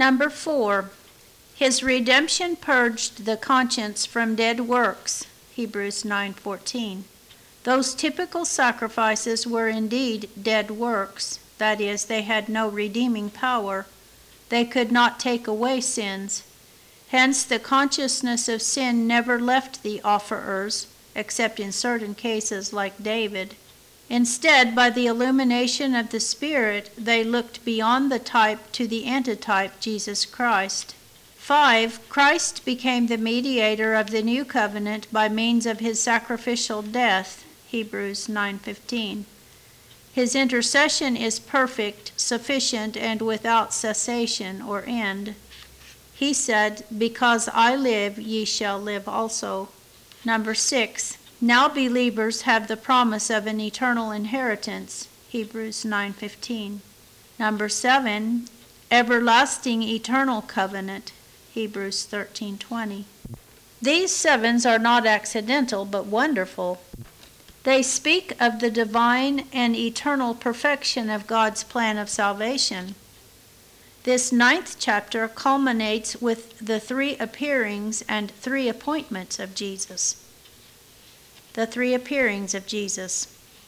Number 4, his redemption purged the conscience from dead works, Hebrews 9:14. Those typical sacrifices were indeed dead works, that is, they had no redeeming power. They could not take away sins. Hence, the consciousness of sin never left the offerers, except in certain cases like David. Instead, by the illumination of the Spirit, they looked beyond the type to the antitype, Jesus Christ. 5, Christ became the mediator of the new covenant by means of his sacrificial death, Hebrews 9:15. His intercession is perfect, sufficient, and without cessation or end. He said, "Because I live, ye shall live also." Number 6, now believers have the promise of an eternal inheritance, Hebrews 9:15. Number 7, everlasting eternal covenant, Hebrews 13:20. These 7s are not accidental, but wonderful. They speak of the divine and eternal perfection of God's plan of salvation. This 9th chapter culminates with the 3 appearings and 3 appointments of Jesus. The 3 appearings of Jesus.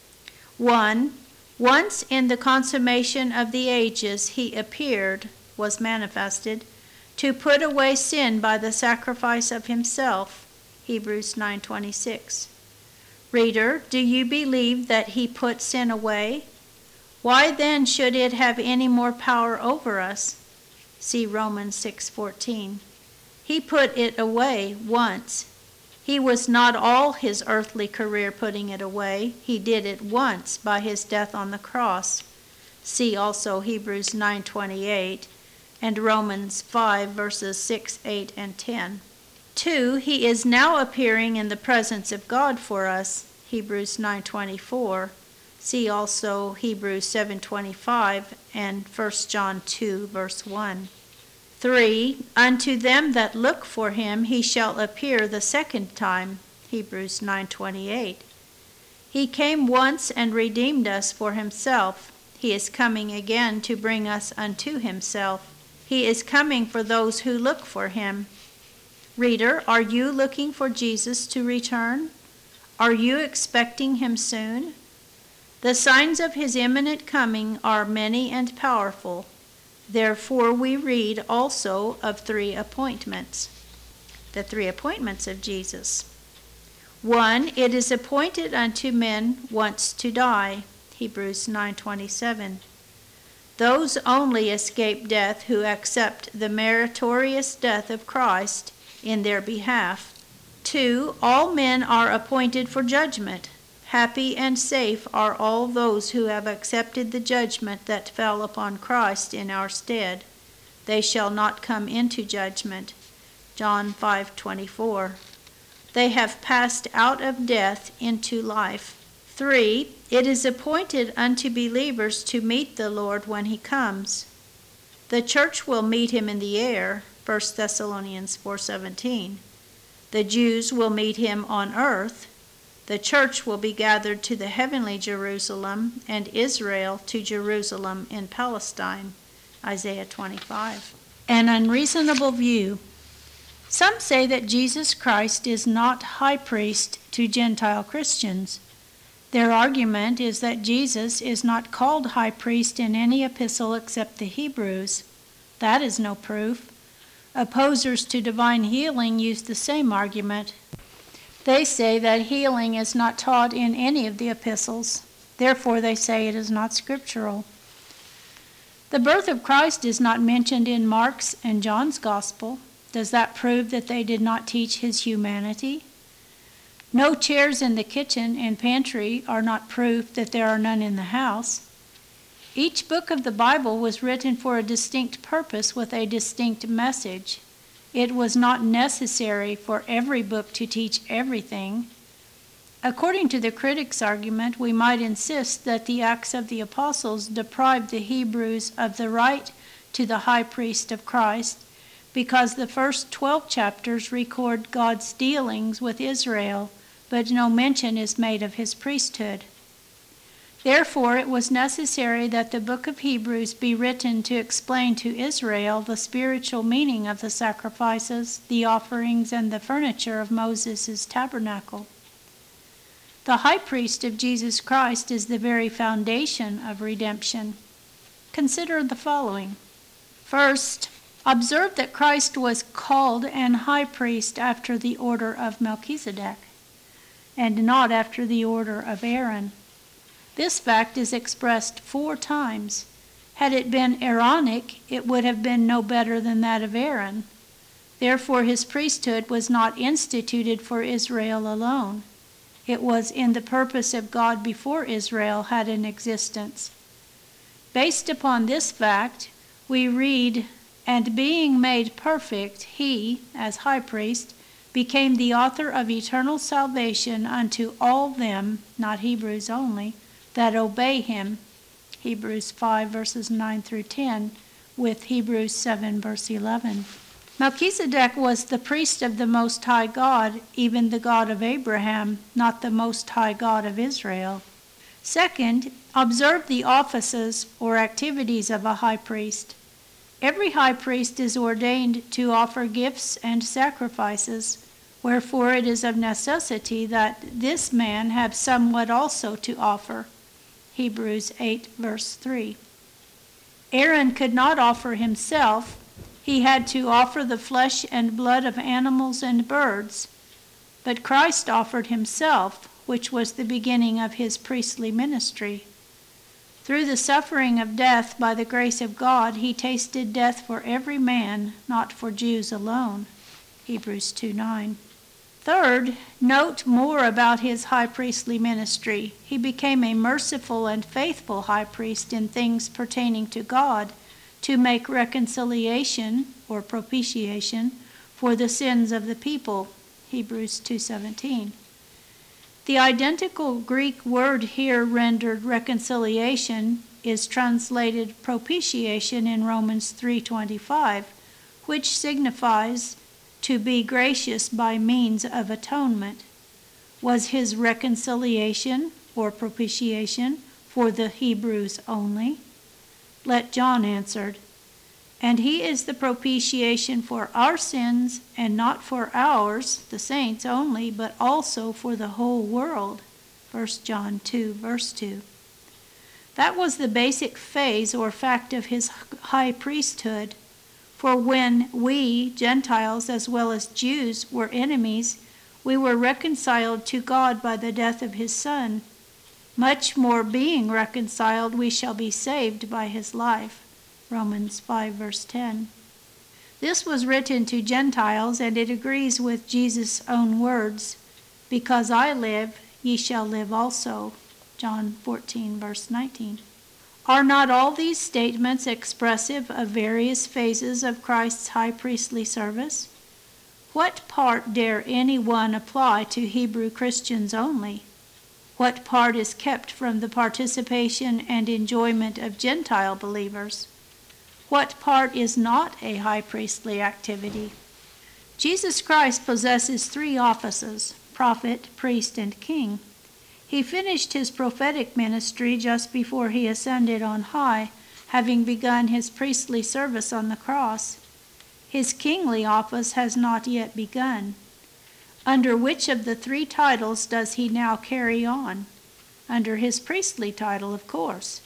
1, once in the consummation of the ages he appeared, was manifested, to put away sin by the sacrifice of himself, Hebrews 9:26. Reader, do you believe that he put sin away? Why then should it have any more power over us? See Romans 6:14. He put it away once. He was not all his earthly career putting it away. He did it once by his death on the cross. See also Hebrews 9:28 and Romans 5 verses 6, 8, and 10. 2, he is now appearing in the presence of God for us, Hebrews 9:24. See also Hebrews 7:25 and 1 John 2 verse 1. 3, unto them that look for him he shall appear the second time, Hebrews 9:28. He came once and redeemed us for himself. He is coming again to bring us unto himself. He is coming for those who look for him. Reader, are you looking for Jesus to return? Are you expecting him soon? The signs of his imminent coming are many and powerful. Therefore we read also of 3 appointments. The 3 appointments of Jesus. 1, it is appointed unto men once to die, Hebrews 9:27. Those only escape death who accept the meritorious death of Christ in their behalf. 2, all men are appointed for judgment. Happy and safe are all those who have accepted the judgment that fell upon Christ in our stead. They shall not come into judgment. John 5:24. They have passed out of death into life. 3, it is appointed unto believers to meet the Lord when he comes. The church will meet him in the air, 1 Thessalonians 4:17. The Jews will meet him on earth. The church will be gathered to the heavenly Jerusalem, and Israel to Jerusalem in Palestine, Isaiah 25. An unreasonable view. Some say that Jesus Christ is not high priest to Gentile Christians. Their argument is that Jesus is not called high priest in any epistle except the Hebrews. That is no proof. Opposers to divine healing use the same argument. They say that healing is not taught in any of the epistles. Therefore, they say it is not scriptural. The birth of Christ is not mentioned in Mark's and John's gospel. Does that prove that they did not teach his humanity? No chairs in the kitchen and pantry are not proof that there are none in the house. Each book of the Bible was written for a distinct purpose with a distinct message. It was not necessary for every book to teach everything. According to the critics' argument, we might insist that the Acts of the Apostles deprived the Hebrews of the right to the high priest of Christ, because the first 12 chapters record God's dealings with Israel, but no mention is made of his priesthood. Therefore, it was necessary that the book of Hebrews be written to explain to Israel the spiritual meaning of the sacrifices, the offerings, and the furniture of Moses' tabernacle. The high priest of Jesus Christ is the very foundation of redemption. Consider the following. First, observe that Christ was called an high priest after the order of Melchizedek, and not after the order of Aaron. This fact is expressed 4 times. Had it been Aaronic, it would have been no better than that of Aaron. Therefore, his priesthood was not instituted for Israel alone. It was in the purpose of God before Israel had an existence. Based upon this fact, we read, "And being made perfect, he, as high priest, became the author of eternal salvation unto all them," not Hebrews only, "that obey him," Hebrews 5 verses 9 through 10, with Hebrews 7 verse 11. Melchizedek was the priest of the Most High God, even the God of Abraham, not the Most High God of Israel. Second, observe the offices or activities of a high priest. Every high priest is ordained to offer gifts and sacrifices, wherefore it is of necessity that this man have somewhat also to offer. Hebrews 8 verse 3. Aaron could not offer himself. He had to offer the flesh and blood of animals and birds. But Christ offered himself, which was the beginning of his priestly ministry. Through the suffering of death by the grace of God, he tasted death for every man, not for Jews alone. Hebrews 2:9. Third, note more about his high priestly ministry. He became a merciful and faithful high priest in things pertaining to God, to make reconciliation, or propitiation, for the sins of the people. Hebrews 2:17. The identical Greek word here rendered reconciliation is translated propitiation in Romans 3:25, which signifies to be gracious by means of atonement. Was his reconciliation or propitiation for the Hebrews only? Let John answered, "And he is the propitiation for our sins, and not for ours, the saints only, but also for the whole world." 1 John 2, verse 2. That was the basic phase or fact of his high priesthood. For when we, Gentiles as well as Jews, were enemies, we were reconciled to God by the death of his Son. Much more being reconciled, we shall be saved by his life. Romans 5 verse 10. This was written to Gentiles, and it agrees with Jesus' own words, "Because I live, ye shall live also." John 14 verse 19. Are not all these statements expressive of various phases of Christ's high priestly service? What part dare any one apply to Hebrew Christians only? What part is kept from the participation and enjoyment of Gentile believers? What part is not a high priestly activity? Jesus Christ possesses 3 offices: prophet, priest, and king. He finished his prophetic ministry just before he ascended on high, having begun his priestly service on the cross. His kingly office has not yet begun. Under which of the 3 titles does he now carry on? Under his priestly title, of course.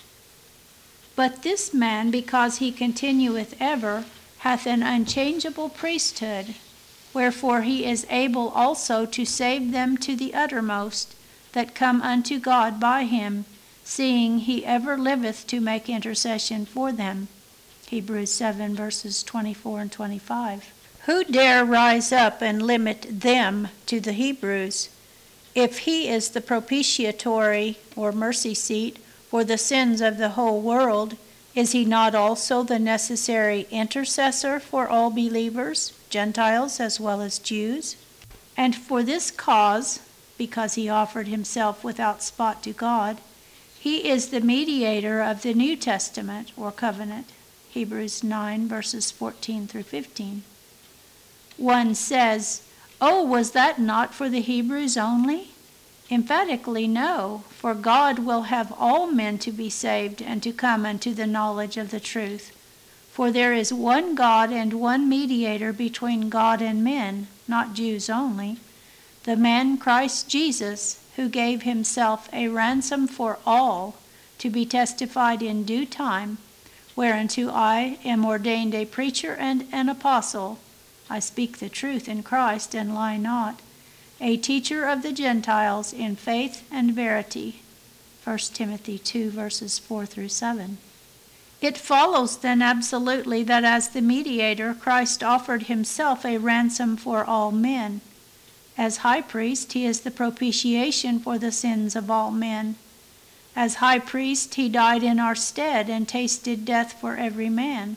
But this man, because he continueth ever, hath an unchangeable priesthood, wherefore he is able also to save them to the uttermost that come unto God by him, seeing he ever liveth to make intercession for them. Hebrews 7 verses 24 and 25. Who dare rise up and limit them to the Hebrews? If he is the propitiatory or mercy seat for the sins of the whole world, is he not also the necessary intercessor for all believers, Gentiles as well as Jews? And for this cause, because he offered himself without spot to God, he is the mediator of the New Testament or covenant. Hebrews 9 verses 14 through 15. One says, "Oh, was that not for the Hebrews only?" Emphatically no, for God will have all men to be saved and to come unto the knowledge of the truth. For there is one God and one mediator between God and men, not Jews only, the man Christ Jesus, who gave himself a ransom for all, to be testified in due time, whereunto I am ordained a preacher and an apostle. I speak the truth in Christ and lie not, a teacher of the Gentiles in faith and verity. 1 Timothy 2, verses 4 through 7. It follows then absolutely that as the mediator, Christ offered himself a ransom for all men. As high priest, he is the propitiation for the sins of all men. As high priest, he died in our stead and tasted death for every man.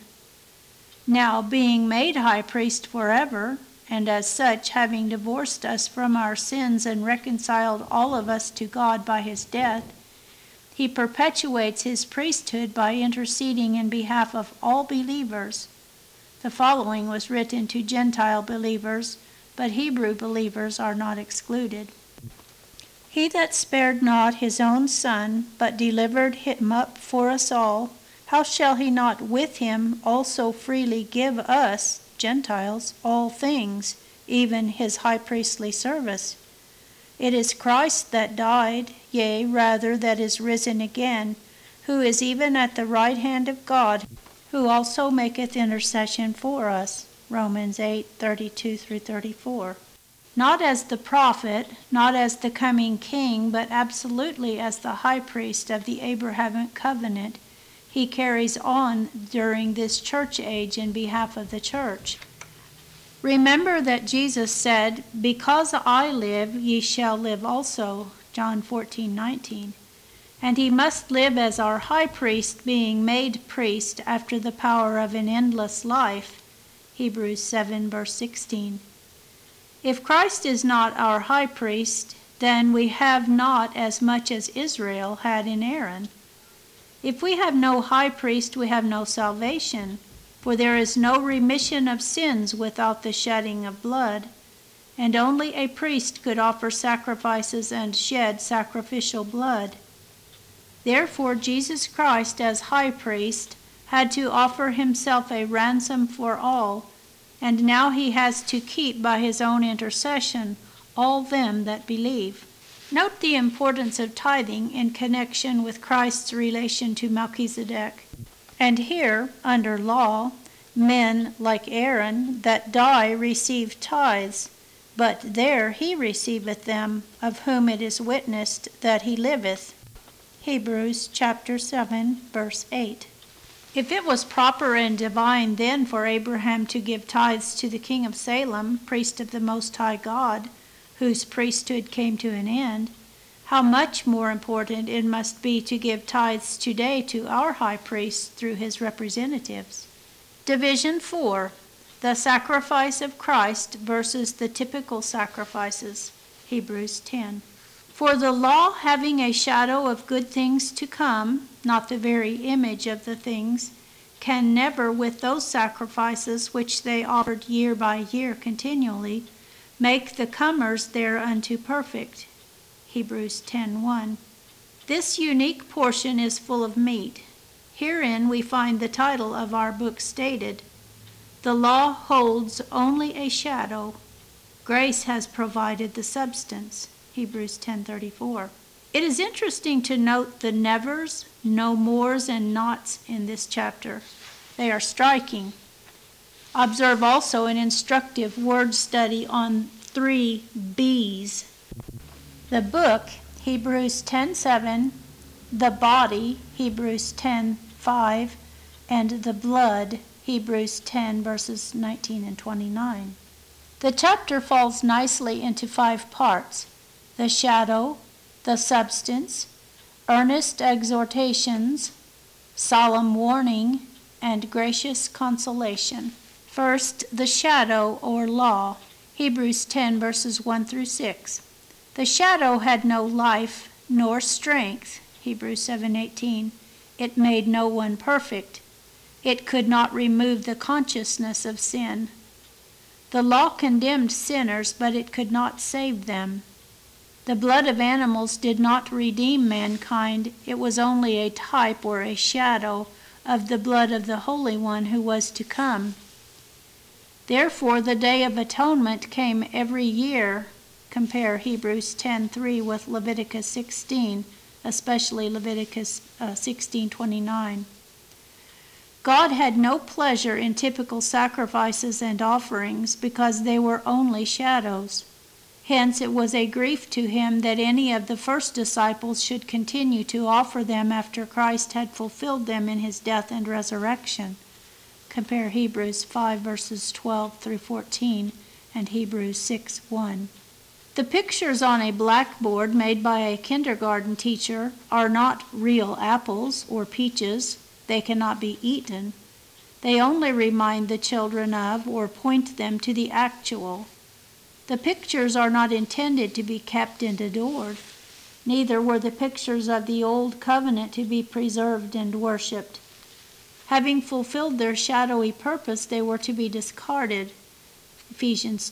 Now, being made high priest forever, and as such having divorced us from our sins and reconciled all of us to God by his death, he perpetuates his priesthood by interceding in behalf of all believers. The following was written to Gentile believers, but Hebrew believers are not excluded. He that spared not his own Son, but delivered him up for us all, how shall he not with him also freely give us, Gentiles, all things, even his high priestly service? It is Christ that died, yea, rather that is risen again, who is even at the right hand of God, who also maketh intercession for us. Romans 8:32 through 34. Not as the prophet, not as the coming king, but absolutely as the high priest of the Abrahamic covenant, he carries on during this church age in behalf of the church. Remember that Jesus said, "Because I live, ye shall live also," John 14:19. And he must live as our high priest, being made priest after the power of an endless life, Hebrews 7, verse 16. If Christ is not our high priest, then we have not as much as Israel had in Aaron. If we have no high priest, we have no salvation, for there is no remission of sins without the shedding of blood, and only a priest could offer sacrifices and shed sacrificial blood. Therefore Jesus Christ, as high priest, had to offer himself a ransom for all, and now he has to keep by his own intercession all them that believe. Note the importance of tithing in connection with Christ's relation to Melchizedek. And here, under law, men like Aaron that die receive tithes, but there he receiveth them, of whom it is witnessed that he liveth. Hebrews chapter 7, verse 8. If it was proper and divine then for Abraham to give tithes to the king of Salem, priest of the Most High God, whose priesthood came to an end, how much more important it must be to give tithes today to our high priest through his representatives. Division 4. The sacrifice of Christ versus the typical sacrifices. Hebrews 10. For the law, having a shadow of good things to come, not the very image of the things, can never, with those sacrifices which they offered year by year continually, make the comers thereunto perfect. Hebrews 10:1. This unique portion is full of meat. Herein we find the title of our book stated. The law holds only a shadow. Grace has provided the substance. Hebrews 10:34. It is interesting to note the nevers, no mores, and nots in this chapter. They are striking. Observe also an instructive word study on 3 B's. The book, Hebrews 10:7, the body, Hebrews 10:5, and the blood, Hebrews 10, verses 19 and 29. The chapter falls nicely into 5 parts: the shadow, the substance, earnest exhortations, solemn warning, and gracious consolation. First, the shadow or law, Hebrews 10, verses 1 through 6. The shadow had no life nor strength, Hebrews 7:18. It made no one perfect. It could not remove the consciousness of sin. The law condemned sinners, but it could not save them. The blood of animals did not redeem mankind. It was only a type or a shadow of the blood of the Holy One who was to come. Therefore, the Day of Atonement came every year. Compare Hebrews 10:3 with Leviticus 16, especially Leviticus 16:29. God had no pleasure in typical sacrifices and offerings because they were only shadows. Hence, it was a grief to him that any of the first disciples should continue to offer them after Christ had fulfilled them in his death and resurrection. Compare Hebrews 5 verses 12 through 14 and Hebrews 6:1. The pictures on a blackboard made by a kindergarten teacher are not real apples or peaches. They cannot be eaten. They only remind the children of or point them to the actual. The pictures are not intended to be kept and adored. Neither were the pictures of the Old Covenant to be preserved and worshipped. Having fulfilled their shadowy purpose, they were to be discarded. Ephesians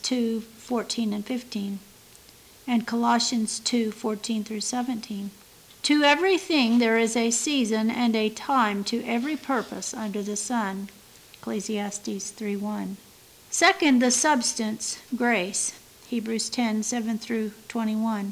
2:14 and 15, and Colossians 2:14 through 17. To everything there is a season and a time to every purpose under the sun. Ecclesiastes 3:1. Second, the substance, grace. Hebrews 10:7 through 21.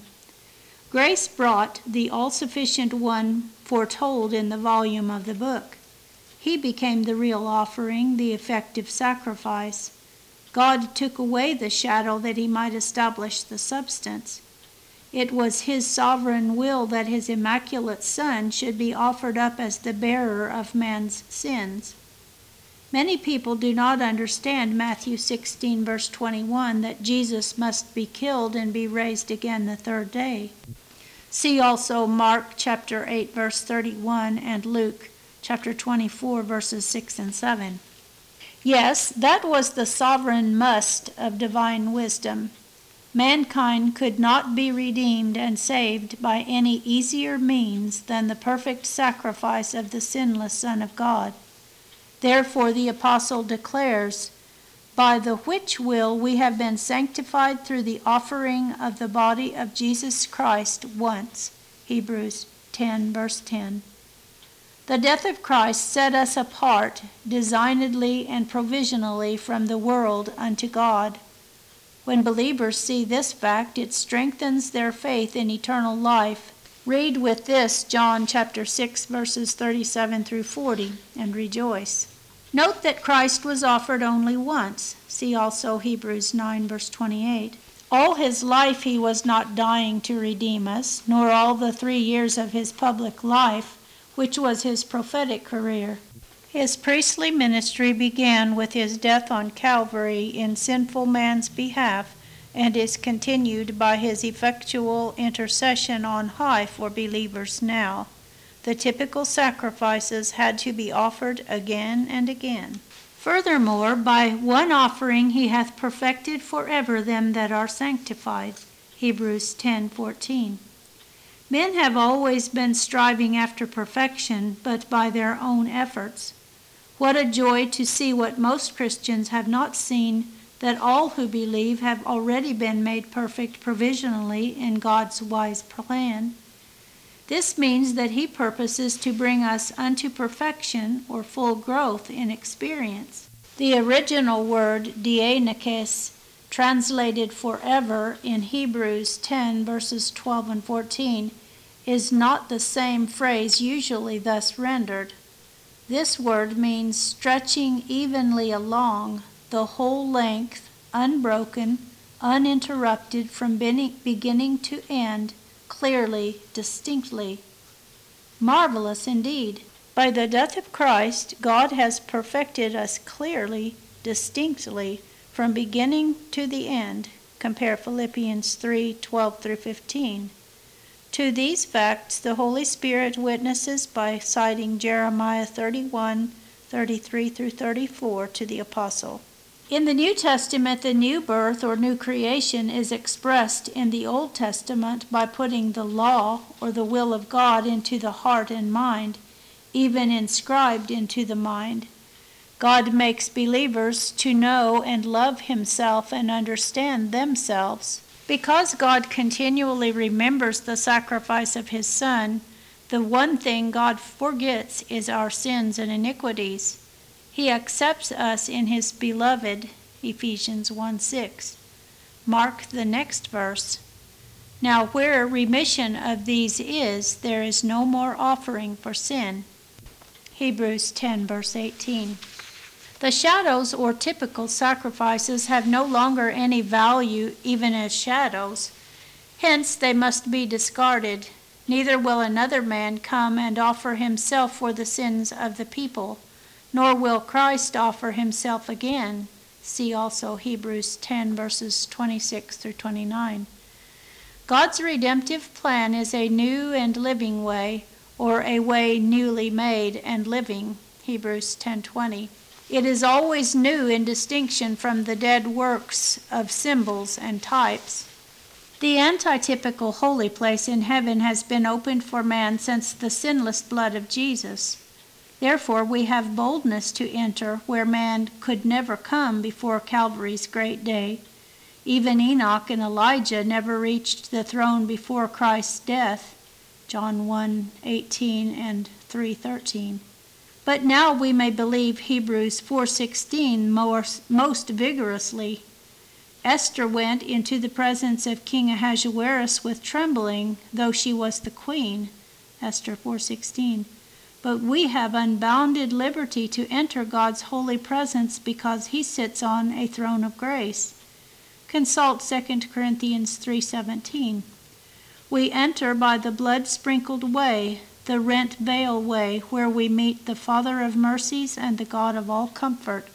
Grace brought the all-sufficient one foretold in the volume of the book. He became the real offering, the effective sacrifice. God took away the shadow that he might establish the substance. It was his sovereign will that his immaculate Son should be offered up as the bearer of man's sins. Many people do not understand Matthew 16 verse 21, that Jesus must be killed and be raised again the third day. See also Mark chapter 8 verse 31 and Luke chapter 24 verses 6 and 7. Yes, that was the sovereign must of divine wisdom. Mankind could not be redeemed and saved by any easier means than the perfect sacrifice of the sinless Son of God. Therefore the apostle declares, "By the which will we have been sanctified through the offering of the body of Jesus Christ once." Hebrews 10 verse 10. The death of Christ set us apart, designedly and provisionally from the world unto God. When believers see this fact, it strengthens their faith in eternal life. Read with this John chapter 6 verses 37 through 40 and rejoice. Note that Christ was offered only once. See also Hebrews 9 verse 28. All his life he was not dying to redeem us, nor all the 3 years of his public life, which was his prophetic career. His priestly ministry began with his death on Calvary in sinful man's behalf, and is continued by his effectual intercession on high for believers now. The typical sacrifices had to be offered again and again. Furthermore, by one offering he hath perfected forever them that are sanctified. Hebrews 10:14. Men have always been striving after perfection, but by their own efforts. What a joy to see what most Christians have not seen, that all who believe have already been made perfect provisionally in God's wise plan. This means that he purposes to bring us unto perfection or full growth in experience. The original word dienekes, translated forever in Hebrews 10 verses 12 and 14, is not the same phrase usually thus rendered. This word means stretching evenly along the whole length, unbroken, uninterrupted from beginning to end, clearly, distinctly. Marvelous indeed. By the death of Christ, God has perfected us clearly, distinctly, from beginning to the end. Compare Philippians 3:12 through 15. To these facts, the Holy Spirit witnesses by citing Jeremiah 31:33 through 34 to the apostle. In the New Testament, the new birth or new creation is expressed in the Old Testament by putting the law or the will of God into the heart and mind, even inscribed into the mind. God makes believers to know and love himself and understand themselves. Because God continually remembers the sacrifice of his Son, the one thing God forgets is our sins and iniquities. He accepts us in his beloved, Ephesians 1:6. Mark the next verse. Now where remission of these is, there is no more offering for sin. Hebrews 10 verse 18. The shadows or typical sacrifices have no longer any value even as shadows. Hence they must be discarded. Neither will another man come and offer himself for the sins of the people, nor will Christ offer himself again. See also Hebrews 10 verses 26 through 29. God's redemptive plan is a new and living way, or a way newly made and living. Hebrews 10:20. It is always new in distinction from the dead works of symbols and types. The antitypical holy place in heaven has been opened for man since the sinless blood of Jesus. Therefore we have boldness to enter where man could never come before Calvary's great day. Even Enoch and Elijah never reached the throne before Christ's death. John 1:18 and 3:13. But now we may believe Hebrews 4:16 most vigorously. Esther went into the presence of King Ahasuerus with trembling, though she was the queen. Esther 4:16. But we have unbounded liberty to enter God's holy presence because he sits on a throne of grace. Consult 2 Corinthians 3:17. We enter by the blood-sprinkled way, the rent veil way, where we meet the Father of mercies and the God of all comfort.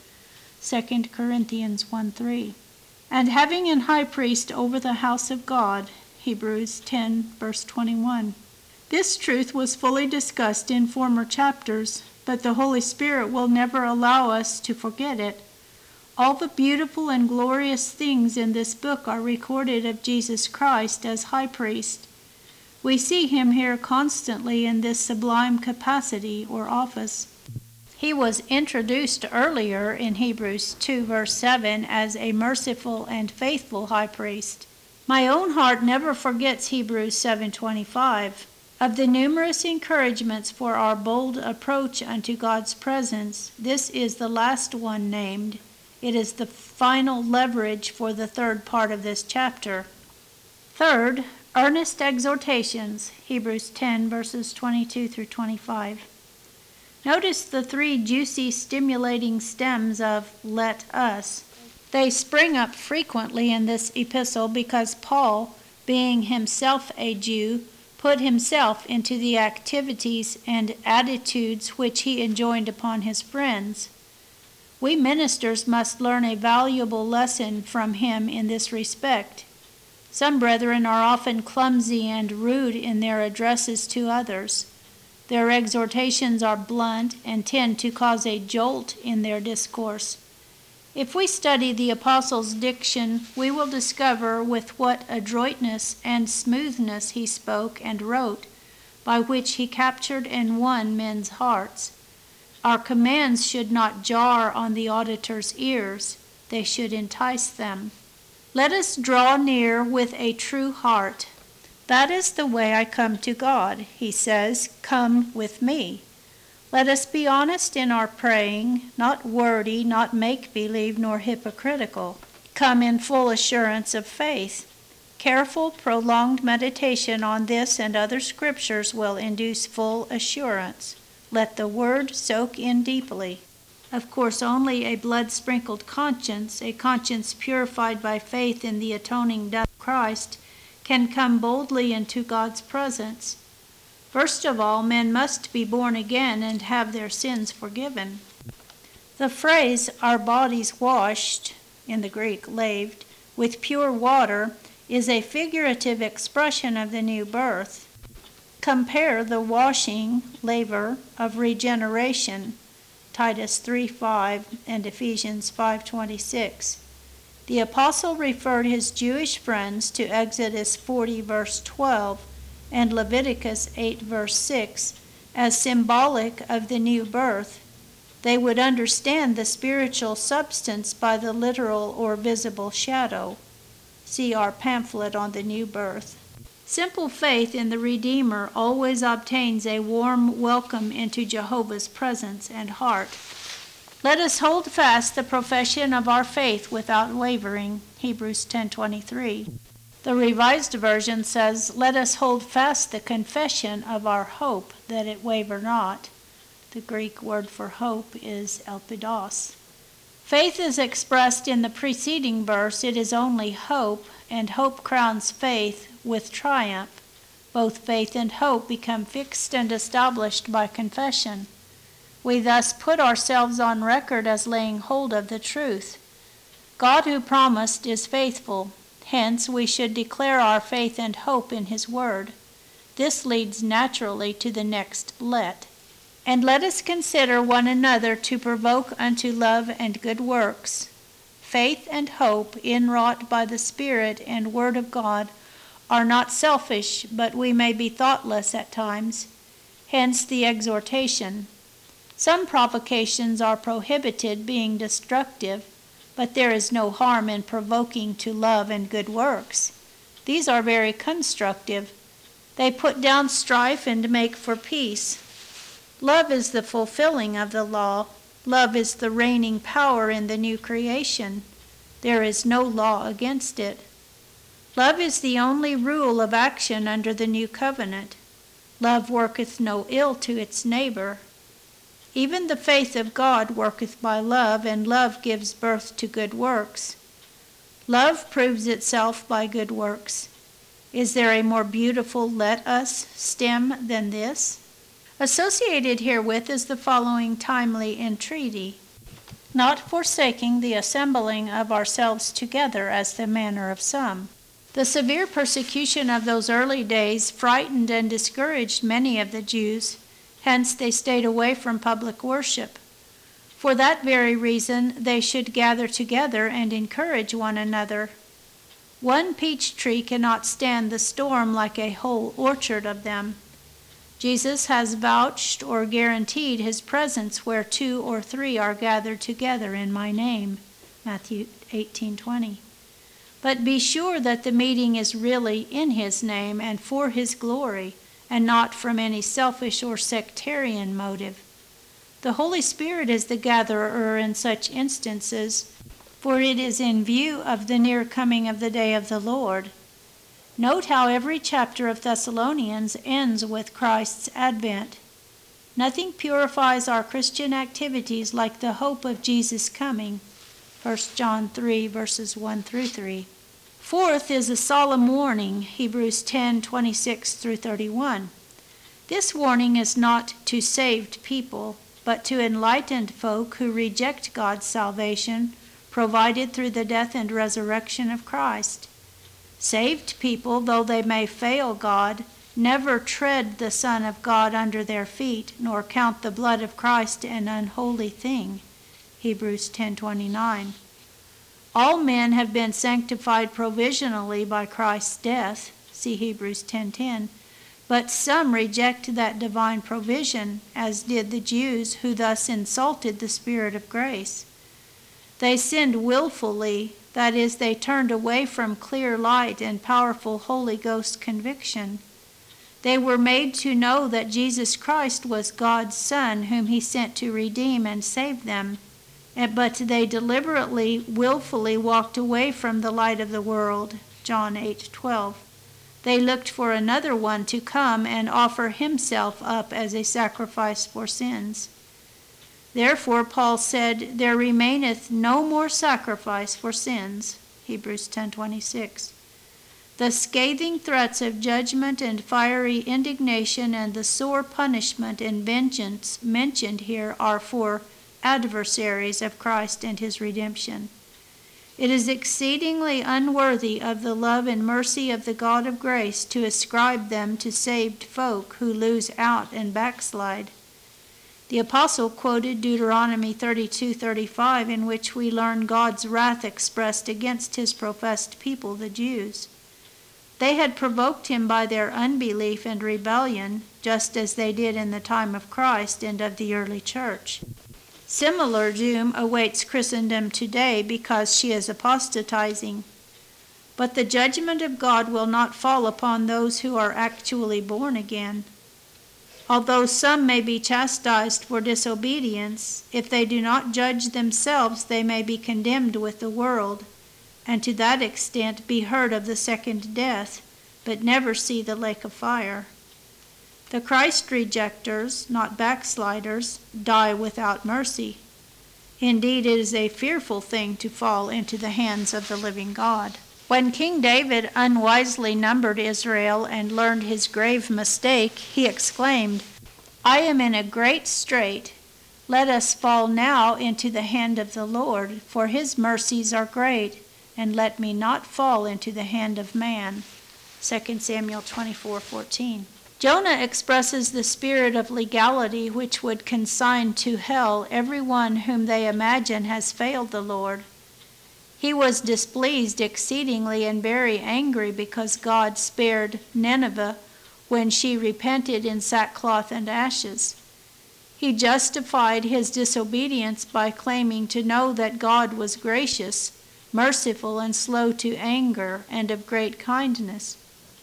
2 Corinthians 1:3. And having an high priest over the house of God. Hebrews 10 verse 21. This truth was fully discussed in former chapters, but the Holy Spirit will never allow us to forget it. All the beautiful and glorious things in this book are recorded of Jesus Christ as high priest. We see him here constantly in this sublime capacity or office. He was introduced earlier in Hebrews 2 verse 7 as a merciful and faithful high priest. My own heart never forgets Hebrews 7:25. Of the numerous encouragements for our bold approach unto God's presence, this is the last one named. It is the final leverage for the third part of this chapter. Third, earnest exhortations, Hebrews 10 verses 22 through 25. Notice the three juicy, stimulating stems of "let us." They spring up frequently in this epistle because Paul, being himself a Jew, put himself into the activities and attitudes which he enjoined upon his friends. We ministers must learn a valuable lesson from him in this respect. Some brethren are often clumsy and rude in their addresses to others. Their exhortations are blunt and tend to cause a jolt in their discourse. If we study the apostle's diction, we will discover with what adroitness and smoothness he spoke and wrote, by which he captured and won men's hearts. Our commands should not jar on the auditor's ears. They should entice them. Let us draw near with a true heart. That is the way I come to God. He says, "Come with me." Let us be honest in our praying, not wordy, not make-believe, nor hypocritical. Come in full assurance of faith. Careful, prolonged meditation on this and other scriptures will induce full assurance. Let the word soak in deeply. Of course, only a blood-sprinkled conscience, a conscience purified by faith in the atoning death of Christ, can come boldly into God's presence. First of all, men must be born again and have their sins forgiven. The phrase, "our bodies washed," in the Greek, laved, with pure water, is a figurative expression of the new birth. Compare the washing, laver, of regeneration, Titus 3:5 and Ephesians 5:26. The apostle referred his Jewish friends to Exodus 40 verse 12 and Leviticus 8 verse 6 as symbolic of the new birth. They would understand the spiritual substance by the literal or visible shadow. See our pamphlet on the new birth. Simple faith in the Redeemer always obtains a warm welcome into Jehovah's presence and heart. Let us hold fast the profession of our faith without wavering. Hebrews 10:23. The Revised Version says, let us hold fast the confession of our hope, that it waver not. The Greek word for hope is elpidos. Faith is expressed in the preceding verse. It is only hope, and hope crowns faith with triumph. Both faith and hope become fixed and established by confession. We thus put ourselves on record as laying hold of the truth. God who promised is faithful. Hence, we should declare our faith and hope in His Word. This leads naturally to the next let. And let us consider one another to provoke unto love and good works. Faith and hope, inwrought by the Spirit and Word of God, are not selfish, but we may be thoughtless at times. Hence the exhortation. Some provocations are prohibited, being destructive, but there is no harm in provoking to love and good works. These are very constructive. They put down strife and make for peace. Love is the fulfilling of the law. Love is the reigning power in the new creation. There is no law against it. Love is the only rule of action under the new covenant. Love worketh no ill to its neighbor. Even the faith of God worketh by love, and love gives birth to good works. Love proves itself by good works. Is there a more beautiful let us stem than this? Associated herewith is the following timely entreaty: not forsaking the assembling of ourselves together, as the manner of some. The severe persecution of those early days frightened and discouraged many of the Jews. Hence they stayed away from public worship. For that very reason, they should gather together and encourage one another. One peach tree cannot stand the storm like a whole orchard of them. Jesus has vouched or guaranteed His presence where 2 or 3 are gathered together in my name. Matthew 18:20. But be sure that the meeting is really in His name and for His glory, and not from any selfish or sectarian motive. The Holy Spirit is the gatherer in such instances, for it is in view of the near coming of the day of the Lord. Note how every chapter of Thessalonians ends with Christ's advent. Nothing purifies our Christian activities like the hope of Jesus' coming. 1 John 3, verses 1 through 3. Fourth is a solemn warning, Hebrews 10:26 through 31. This warning is not to saved people, but to enlightened folk who reject God's salvation provided through the death and resurrection of Christ. Saved people, though they may fail God, never tread the Son of God under their feet, nor count the blood of Christ an unholy thing. Hebrews 10:29. All men have been sanctified provisionally by Christ's death. See Hebrews 10:10. But some reject that divine provision, as did the Jews, who thus insulted the Spirit of grace. They sinned willfully, that is, they turned away from clear light and powerful Holy Ghost conviction. They were made to know that Jesus Christ was God's Son, whom He sent to redeem and save them. But they deliberately, willfully walked away from the light of the world. John 8:12. They looked for another one to come and offer Himself up as a sacrifice for sins. Therefore Paul said, there remaineth no more sacrifice for sins. Hebrews 10:26. The scathing threats of judgment and fiery indignation and the sore punishment and vengeance mentioned here are for adversaries of Christ and His redemption. It is exceedingly unworthy of the love and mercy of the God of grace to ascribe them to saved folk who lose out and backslide. The apostle quoted Deuteronomy 32:35, in which we learn God's wrath expressed against His professed people, the Jews. They had provoked Him by their unbelief and rebellion, just as they did in the time of Christ and of the early church. Similar doom awaits Christendom today because she is apostatizing. But the judgment of God will not fall upon those who are actually born again. Although some may be chastised for disobedience, if they do not judge themselves, they may be condemned with the world, and to that extent be heard of the second death, but never see the lake of fire. The Christ rejectors, not backsliders, die without mercy. Indeed, it is a fearful thing to fall into the hands of the living God. When King David unwisely numbered Israel and learned his grave mistake, he exclaimed, "I am in a great strait. Let us fall now into the hand of the Lord, for his mercies are great, and let me not fall into the hand of man." 2 Samuel 24:14. Jonah expresses the spirit of legality which would consign to hell everyone whom they imagine has failed the Lord. He was displeased exceedingly and very angry because God spared Nineveh when she repented in sackcloth and ashes. He justified his disobedience by claiming to know that God was gracious, merciful, and slow to anger, and of great kindness.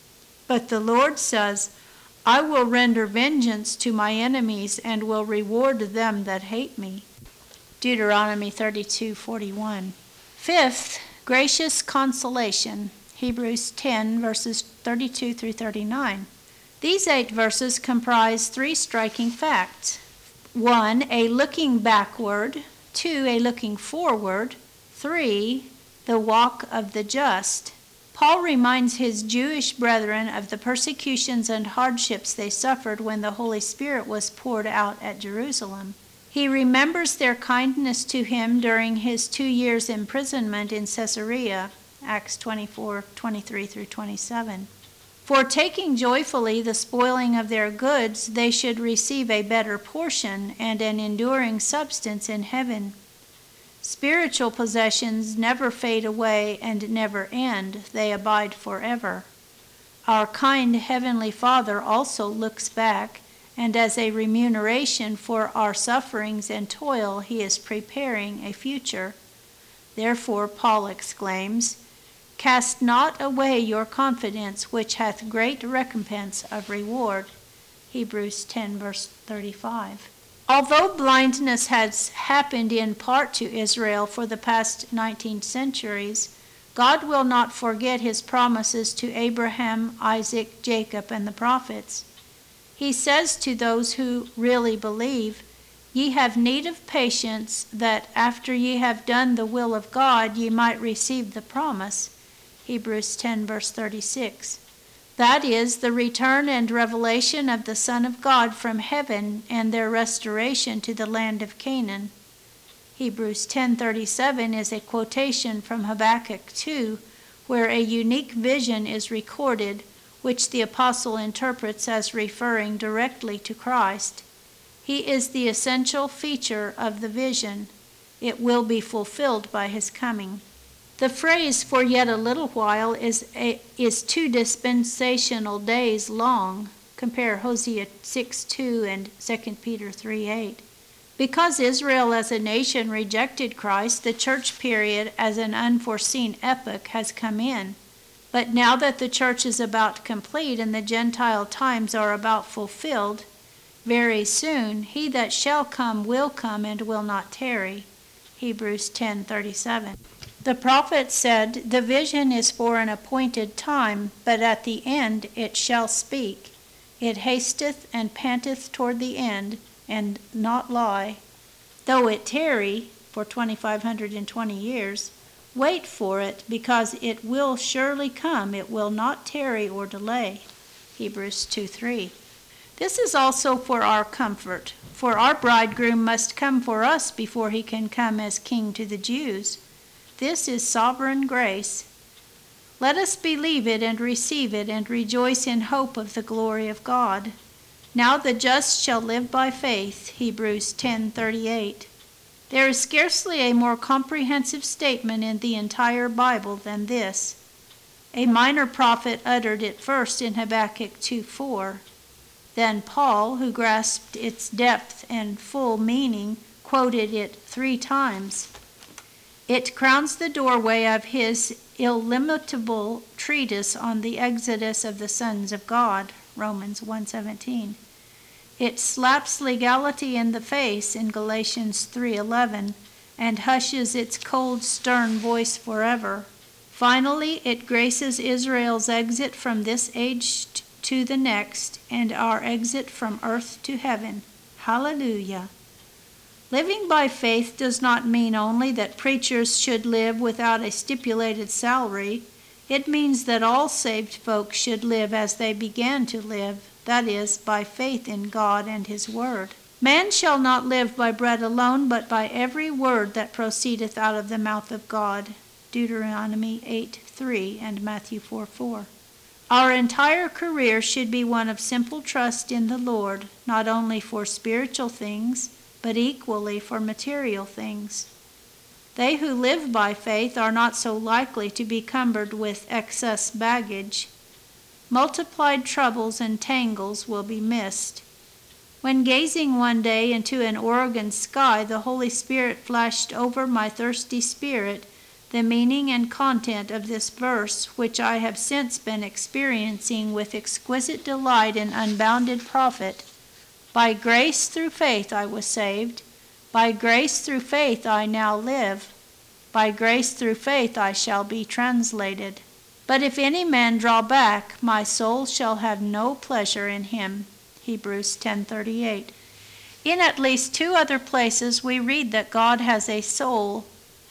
But the Lord says, "I will render vengeance to my enemies and will reward them that hate me." Deuteronomy 32:41. Fifth, gracious consolation. Hebrews 10, verses 32 through 39. These 8 verses comprise 3 striking facts. 1, a looking backward. 2, a looking forward. 3, the walk of the just. Paul reminds his Jewish brethren of the persecutions and hardships they suffered when the Holy Spirit was poured out at Jerusalem. He remembers their kindness to him during his 2 years' imprisonment in Caesarea, Acts 24:23 through 27. For taking joyfully the spoiling of their goods, they should receive a better portion and an enduring substance in heaven. Spiritual possessions never fade away and never end, they abide forever. Our kind Heavenly Father also looks back, and as a remuneration for our sufferings and toil, he is preparing a future. Therefore, Paul exclaims, "Cast not away your confidence, which hath great recompense of reward." Hebrews 10, verse 35. Although blindness has happened in part to Israel for the past 19 centuries, God will not forget his promises to Abraham, Isaac, Jacob, and the prophets. He says to those who really believe, "Ye have need of patience, that after ye have done the will of God, ye might receive the promise." Hebrews 10, verse 36. That is, the return and revelation of the Son of God from heaven and their restoration to the land of Canaan. Hebrews 10:37 is a quotation from Habakkuk 2, where a unique vision is recorded, which the apostle interprets as referring directly to Christ. He is the essential feature of the vision. It will be fulfilled by his coming. The phrase "for yet a little while" is 2 dispensational days long. Compare Hosea 6:2 and 2 Peter 3:8. Because Israel as a nation rejected Christ, the church period as an unforeseen epoch has come in. But now that the church is about complete and the Gentile times are about fulfilled, very soon he that shall come will come and will not tarry. Hebrews 10:37. The prophet said, "The vision is for an appointed time, but at the end it shall speak. It hasteth and panteth toward the end, and not lie. Though it tarry," for 2,520 years, "wait for it, because it will surely come, it will not tarry or delay." Hebrews 2:3. This is also for our comfort, for our bridegroom must come for us before he can come as king to the Jews. This is sovereign grace. Let us believe it and receive it and rejoice in hope of the glory of God. Now the just shall live by faith, Hebrews 10:38. There is scarcely a more comprehensive statement in the entire Bible than this. A minor prophet uttered it first in Habakkuk 2:4. Then Paul, who grasped its depth and full meaning, quoted it 3 times. It crowns the doorway of his illimitable treatise on the exodus of the sons of God, Romans 1:17. It slaps legality in the face in Galatians 3:11 and hushes its cold, stern voice forever. Finally, it graces Israel's exit from this age to the next and our exit from earth to heaven. Hallelujah. Living by faith does not mean only that preachers should live without a stipulated salary. It means that all saved folks should live as they began to live, that is, by faith in God and His Word. Man shall not live by bread alone, but by every word that proceedeth out of the mouth of God. Deuteronomy 8:3 and Matthew 4:4. Our entire career should be one of simple trust in the Lord, not only for spiritual things, but equally for material things. They who live by faith are not so likely to be cumbered with excess baggage. Multiplied troubles and tangles will be missed. When gazing one day into an Oregon sky, the Holy Spirit flashed over my thirsty spirit the meaning and content of this verse, which I have since been experiencing with exquisite delight and unbounded profit. By grace through faith I was saved. By grace through faith I now live. By grace through faith I shall be translated. But if any man draw back, my soul shall have no pleasure in him. Hebrews 10:38. In at least two other places we read that God has a soul.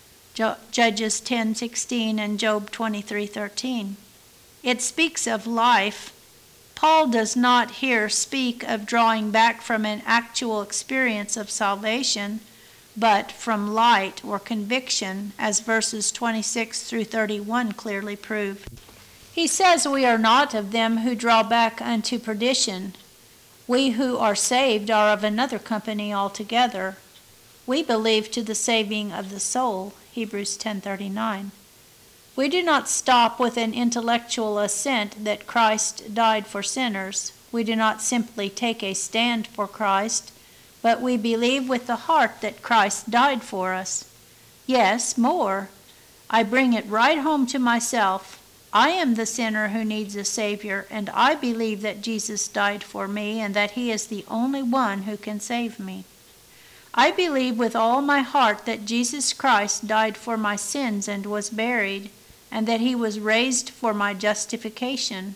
Judges 10:16 and Job 23:13. It speaks of life. Paul does not here speak of drawing back from an actual experience of salvation, but from light or conviction, as verses 26 through 31 clearly prove. He says we are not of them who draw back unto perdition. We who are saved are of another company altogether. We believe to the saving of the soul, Hebrews 10:39. We do not stop with an intellectual assent that Christ died for sinners. We do not simply take a stand for Christ, but we believe with the heart that Christ died for us. Yes, more. I bring it right home to myself. I am the sinner who needs a Savior, and I believe that Jesus died for me and that He is the only one who can save me. I believe with all my heart that Jesus Christ died for my sins and was buried, and that He was raised for my justification.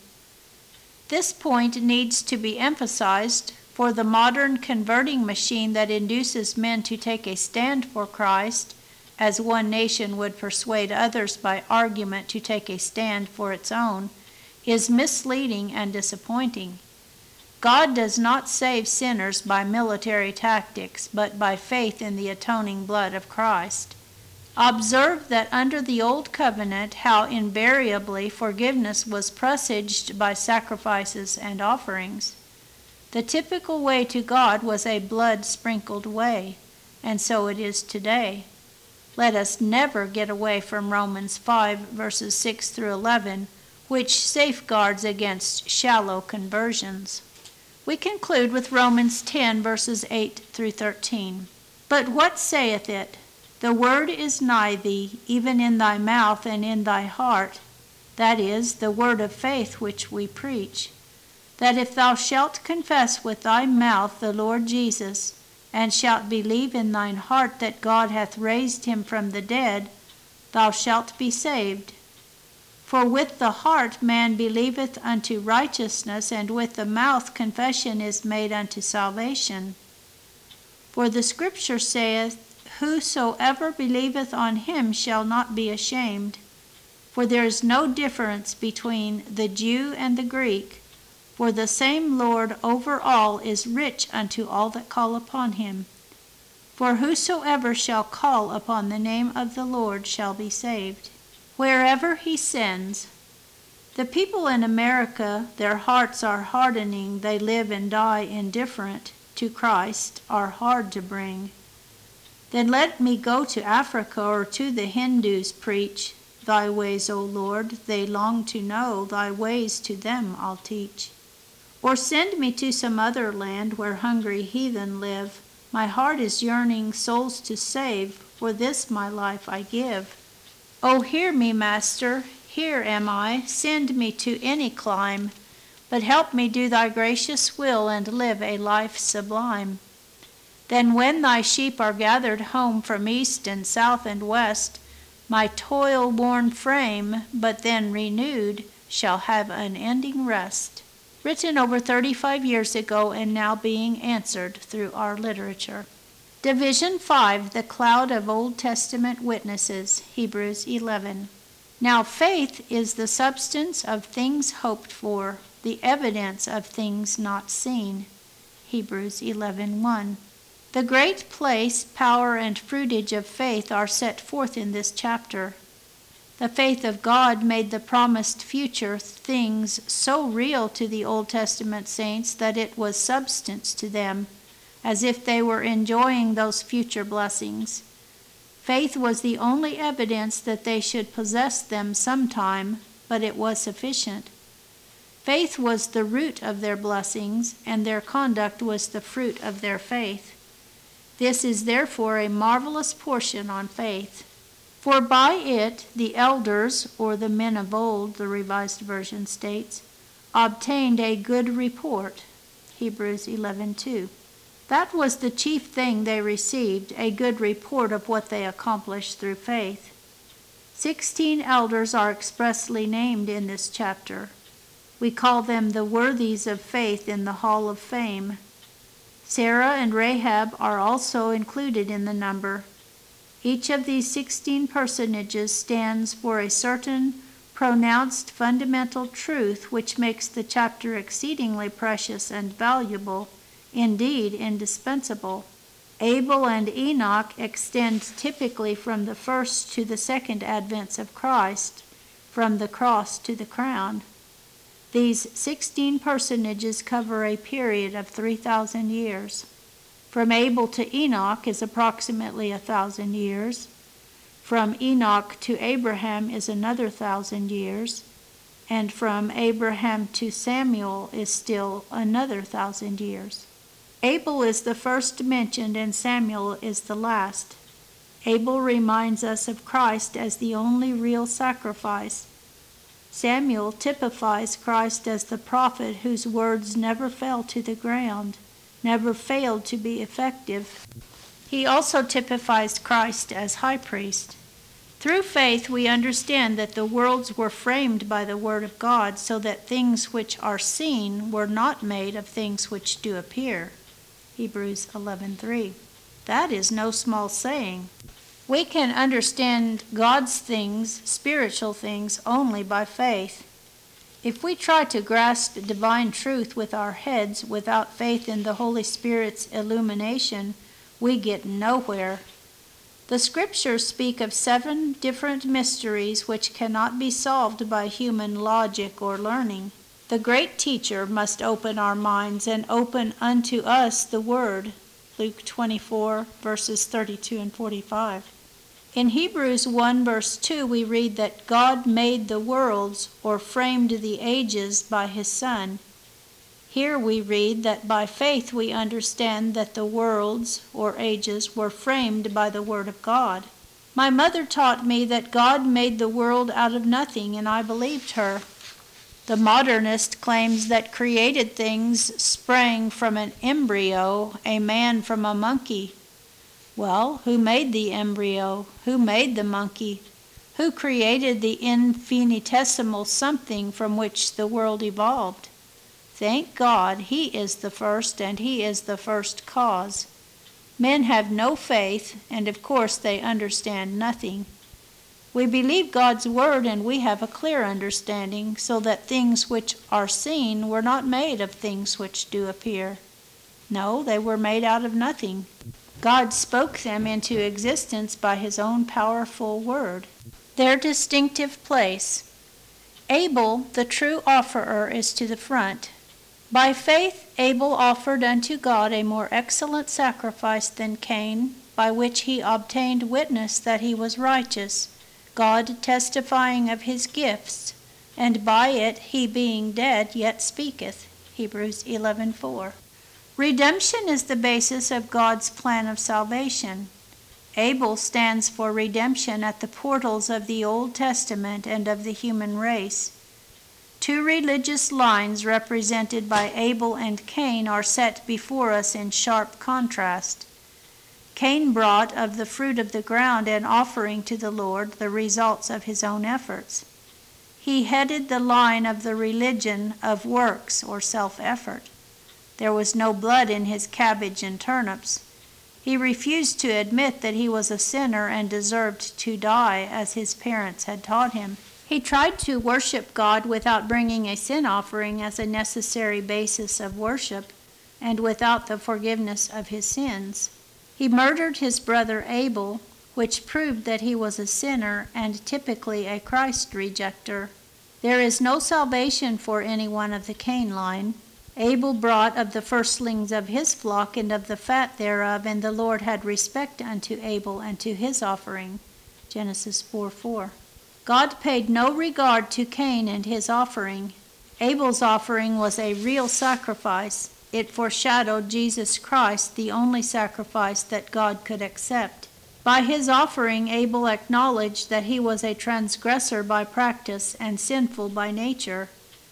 This point needs to be emphasized, for the modern converting machine that induces men to take a stand for Christ, as one nation would persuade others by argument to take a stand for its own, is misleading and disappointing. God does not save sinners by military tactics, but by faith in the atoning blood of Christ. Observe that under the Old Covenant, how invariably forgiveness was presaged by sacrifices and offerings. The typical way to God was a blood-sprinkled way, and so it is today. Let us never get away from Romans 5, verses 6 through 11, which safeguards against shallow conversions. We conclude with Romans 10, verses 8 through 13. But what saith it? The word is nigh thee, even in thy mouth and in thy heart, that is, the word of faith which we preach, that if thou shalt confess with thy mouth the Lord Jesus, and shalt believe in thine heart that God hath raised him from the dead, thou shalt be saved. For with the heart man believeth unto righteousness, and with the mouth confession is made unto salvation. For the Scripture saith, Whosoever believeth on him shall not be ashamed. For there is no difference between the Jew and the Greek, for the same Lord over all is rich unto all that call upon him. For whosoever shall call upon the name of the Lord shall be saved. Wherever he sends. The people in America, their hearts are hardening, they live and die indifferent to Christ, are hard to bring. Then let me go to Africa or to the Hindus preach, Thy ways, O Lord, they long to know, Thy ways to them I'll teach. Or send me to some other land where hungry heathen live, my heart is yearning souls to save, for this my life I give. O hear me, Master, here am I, send me to any clime, but help me do thy gracious will and live a life sublime. Then when thy sheep are gathered home from east and south and west, my toil-worn frame, but then renewed, shall have unending rest. Written over 35 years ago and now being answered through our literature. Division 5, the cloud of Old Testament witnesses, Hebrews 11. Now faith is the substance of things hoped for, the evidence of things not seen, Hebrews 11:1. The great place, power, and fruitage of faith are set forth in this chapter. The faith of God made the promised future things so real to the Old Testament saints that it was substance to them, as if they were enjoying those future blessings. Faith was the only evidence that they should possess them sometime, but it was sufficient. Faith was the root of their blessings, and their conduct was the fruit of their faith. This is therefore a marvelous portion on faith. For by it the elders, or the men of old, the Revised Version states, obtained a good report, Hebrews 11:2. That was the chief thing they received, a good report of what they accomplished through faith. 16 elders are expressly named in this chapter. We call them the worthies of faith in the Hall of Fame. Sarah and Rahab are also included in the number. Each of these 16 personages stands for a certain pronounced fundamental truth which makes the chapter exceedingly precious and valuable, indeed indispensable. Abel and Enoch extend typically from the first to the second advents of Christ, from the cross to the crown. These 16 personages cover a period of 3,000 years. From Abel to Enoch is approximately 1,000 years. From Enoch to Abraham is another 1,000 years. And from Abraham to Samuel is still another 1,000 years. Abel is the first mentioned and Samuel is the last. Abel reminds us of Christ as the only real sacrifice. Samuel typifies Christ as the prophet whose words never fell to the ground, never failed to be effective. He also typifies Christ as high priest. Through faith we understand that the worlds were framed by the word of God, so that things which are seen were not made of things which do appear. Hebrews 11:3. That is no small saying. We can understand God's things, spiritual things, only by faith. If we try to grasp divine truth with our heads without faith in the Holy Spirit's illumination, we get nowhere. The Scriptures speak of 7 different mysteries which cannot be solved by human logic or learning. The great teacher must open our minds and open unto us the Word. Luke 24, verses 32 and 45. In Hebrews 1, verse 2, we read that God made the worlds, or framed the ages, by his Son. Here we read that by faith we understand that the worlds, or ages, were framed by the Word of God. My mother taught me that God made the world out of nothing, and I believed her. The modernist claims that created things sprang from an embryo, a man from a monkey. Well, who made the embryo? Who made the monkey? Who created the infinitesimal something from which the world evolved? Thank God, he is the first, and he is the first cause. Men have no faith, and of course they understand nothing. We believe God's word, and we have a clear understanding, so that things which are seen were not made of things which do appear. No, they were made out of nothing. God spoke them into existence by his own powerful word. Their distinctive place. Abel, the true offerer, is to the front. By faith Abel offered unto God a more excellent sacrifice than Cain, by which he obtained witness that he was righteous, God testifying of his gifts, and by it he being dead yet speaketh. Hebrews 11:4. Redemption is the basis of God's plan of salvation. Abel stands for redemption at the portals of the Old Testament and of the human race. Two religious lines represented by Abel and Cain are set before us in sharp contrast. Cain brought of the fruit of the ground an offering to the Lord, the results of his own efforts. He headed the line of the religion of works or self-effort. There was no blood in his cabbage and turnips. He refused to admit that he was a sinner and deserved to die, as his parents had taught him. He tried to worship God without bringing a sin offering as a necessary basis of worship, and without the forgiveness of his sins. He murdered his brother Abel, which proved that he was a sinner and typically a Christ rejecter. There is no salvation for anyone of the Cain line. Abel brought of the firstlings of his flock and of the fat thereof, and the Lord had respect unto Abel and to his offering. Genesis 4:4. God paid no regard to Cain and his offering. Abel's offering was a real sacrifice. It foreshadowed Jesus Christ, the only sacrifice that God could accept. By his offering, Abel acknowledged that he was a transgressor by practice and sinful by nature,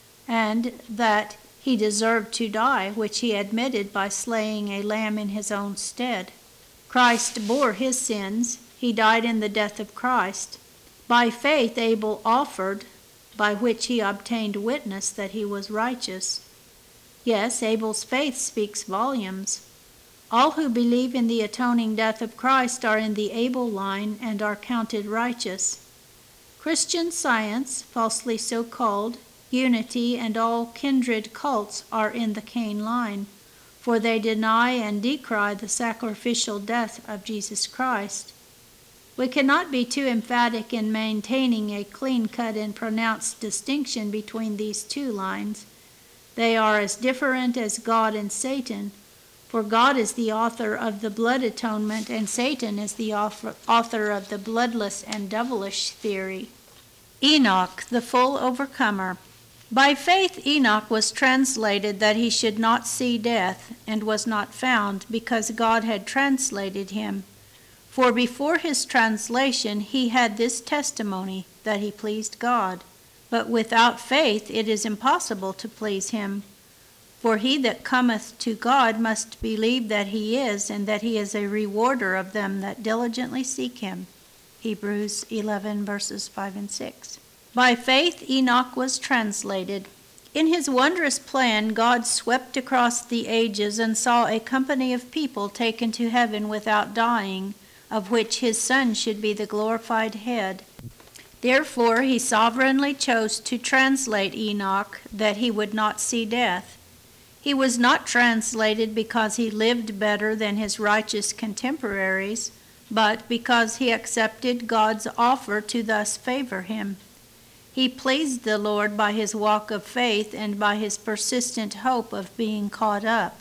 and that he deserved to die, which he admitted by slaying a lamb in his own stead. Christ bore his sins. He died in the death of Christ. By faith Abel offered, by which he obtained witness that he was righteous. Yes, Abel's faith speaks volumes. All who believe in the atoning death of Christ are in the Abel line and are counted righteous. Christian Science, falsely so called, Unity, and all kindred cults are in the Cain line, for they deny and decry the sacrificial death of Jesus Christ. We cannot be too emphatic in maintaining a clean-cut and pronounced distinction between these two lines. They are as different as God and Satan, for God is the author of the blood atonement, and Satan is the author of the bloodless and devilish theory. Enoch, the full overcomer. By faith Enoch was translated that he should not see death, and was not found, because God had translated him. For before his translation he had this testimony, that he pleased God. But without faith it is impossible to please him. For he that cometh to God must believe that he is, and that he is a rewarder of them that diligently seek him. Hebrews 11, verses 5 and 6. By faith Enoch was translated. In his wondrous plan, God swept across the ages and saw a company of people taken to heaven without dying, of which his Son should be the glorified head. Therefore he sovereignly chose to translate Enoch, that he would not see death. He was not translated because he lived better than his righteous contemporaries, but because he accepted God's offer to thus favor him. He pleased the Lord by his walk of faith and by his persistent hope of being caught up.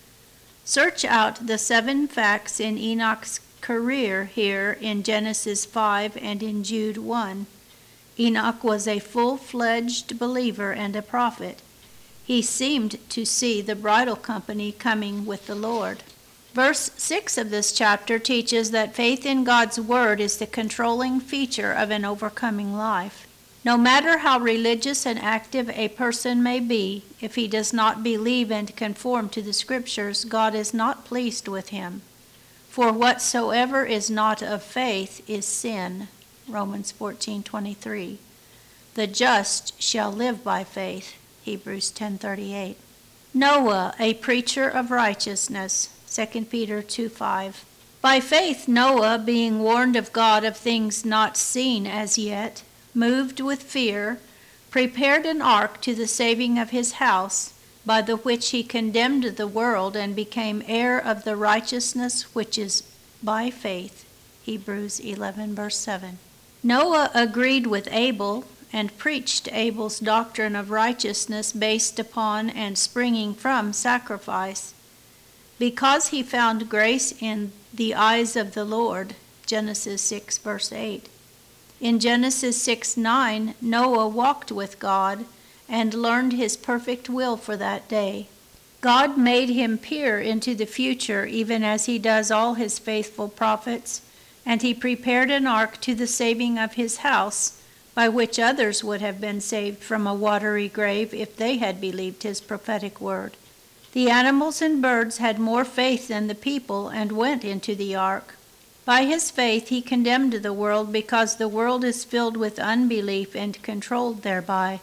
Search out the 7 facts in Enoch's career here in Genesis 5 and in Jude 1. Enoch was a full-fledged believer and a prophet. He seemed to see the bridal company coming with the Lord. Verse 6 of this chapter teaches that faith in God's word is the controlling feature of an overcoming life. No matter how religious and active a person may be, if he does not believe and conform to the Scriptures, God is not pleased with him. For whatsoever is not of faith is sin. Romans 14:23. The just shall live by faith. Hebrews 10:38. Noah, a preacher of righteousness. 2 Peter 2:5. By faith Noah, being warned of God of things not seen as yet, moved with fear, prepared an ark to the saving of his house, by the which he condemned the world and became heir of the righteousness which is by faith. Hebrews 11, verse 7. Noah agreed with Abel and preached Abel's doctrine of righteousness based upon and springing from sacrifice, because he found grace in the eyes of the Lord. Genesis 6, verse 8. In Genesis 6:9, Noah walked with God and learned his perfect will for that day. God made him peer into the future, even as he does all his faithful prophets, And he prepared an ark to the saving of his house, by which others would have been saved from a watery grave if they had believed his prophetic word. The animals and birds had more faith than the people and went into the ark. By his faith he condemned the world, because the world is filled with unbelief and controlled thereby.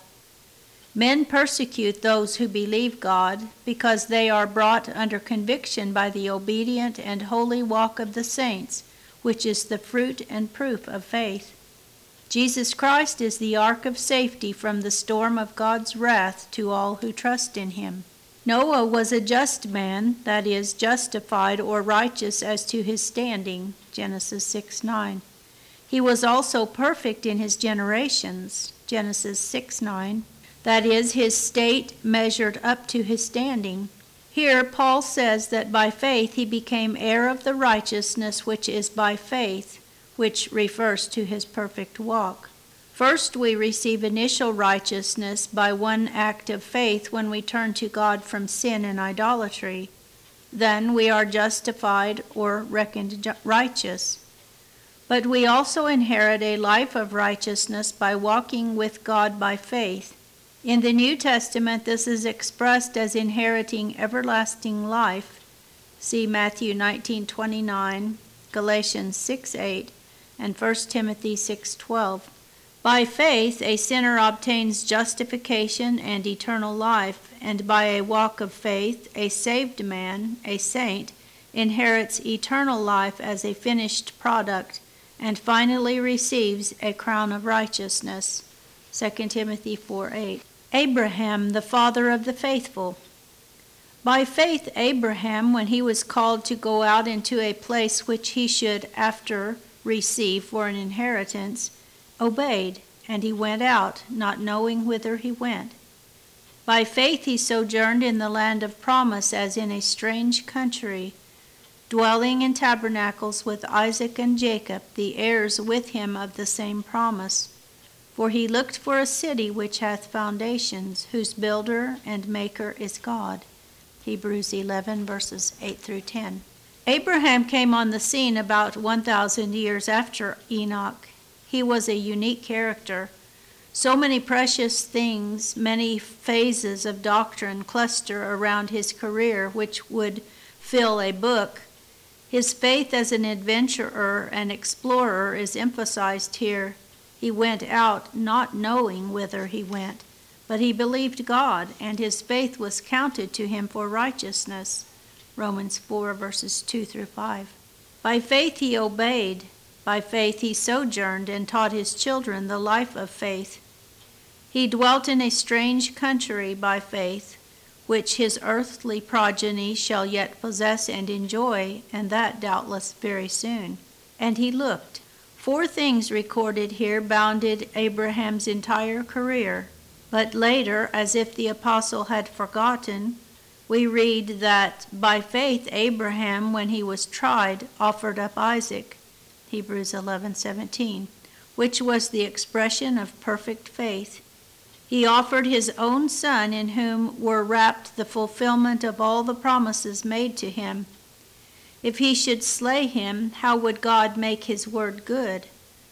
Men persecute those who believe God, because they are brought under conviction by the obedient and holy walk of the saints, which is the fruit and proof of faith. Jesus Christ is the ark of safety from the storm of God's wrath to all who trust in him. Noah was a just man, that is, justified or righteous as to his standing, Genesis 6:9. He was also perfect in his generations, Genesis 6:9. That is, his state measured up to his standing. Here Paul says that by faith he became heir of the righteousness which is by faith, which refers to his perfect walk. First, we receive initial righteousness by one act of faith when we turn to God from sin and idolatry. Then we are justified or reckoned righteous. But we also inherit a life of righteousness by walking with God by faith. In the New Testament, this is expressed as inheriting everlasting life. See Matthew 19:29, Galatians 6:8, and 1 Timothy 6:12. By faith, a sinner obtains justification and eternal life, and by a walk of faith, a saved man, a saint, inherits eternal life as a finished product, and finally receives a crown of righteousness. 2 Timothy 4:8. Abraham, the father of the faithful. By faith, Abraham, when he was called to go out into a place which he should after receive for an inheritance, obeyed, and he went out, not knowing whither he went. By faith he sojourned in the land of promise as in a strange country, dwelling in tabernacles with Isaac and Jacob, the heirs with him of the same promise. For he looked for a city which hath foundations, whose builder and maker is God. Hebrews 11, verses 8 through 10. Abraham came on the scene about 1,000 years after Enoch. He was a unique character. So many precious things, many phases of doctrine cluster around his career, which would fill a book. His faith as an adventurer and explorer is emphasized here. He went out not knowing whither he went, but he believed God, and his faith was counted to him for righteousness. Romans 4, verses 2 through 5. By faith he obeyed. By faith he sojourned and taught his children the life of faith. He dwelt in a strange country by faith, which his earthly progeny shall yet possess and enjoy, and that doubtless very soon. And he looked. 4 things recorded here bounded Abraham's entire career. But later, as if the apostle had forgotten, we read that by faith Abraham, when he was tried, offered up Isaac, Hebrews 11:17, which was the expression of perfect faith. He offered his own son, in whom were wrapped the fulfillment of all the promises made to him. If he should slay him, how would God make his word good?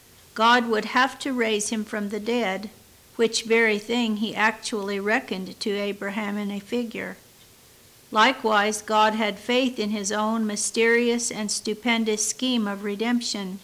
God would have to raise him from the dead, which very thing he actually reckoned to Abraham in a figure. Likewise, God had faith in his own mysterious and stupendous scheme of redemption.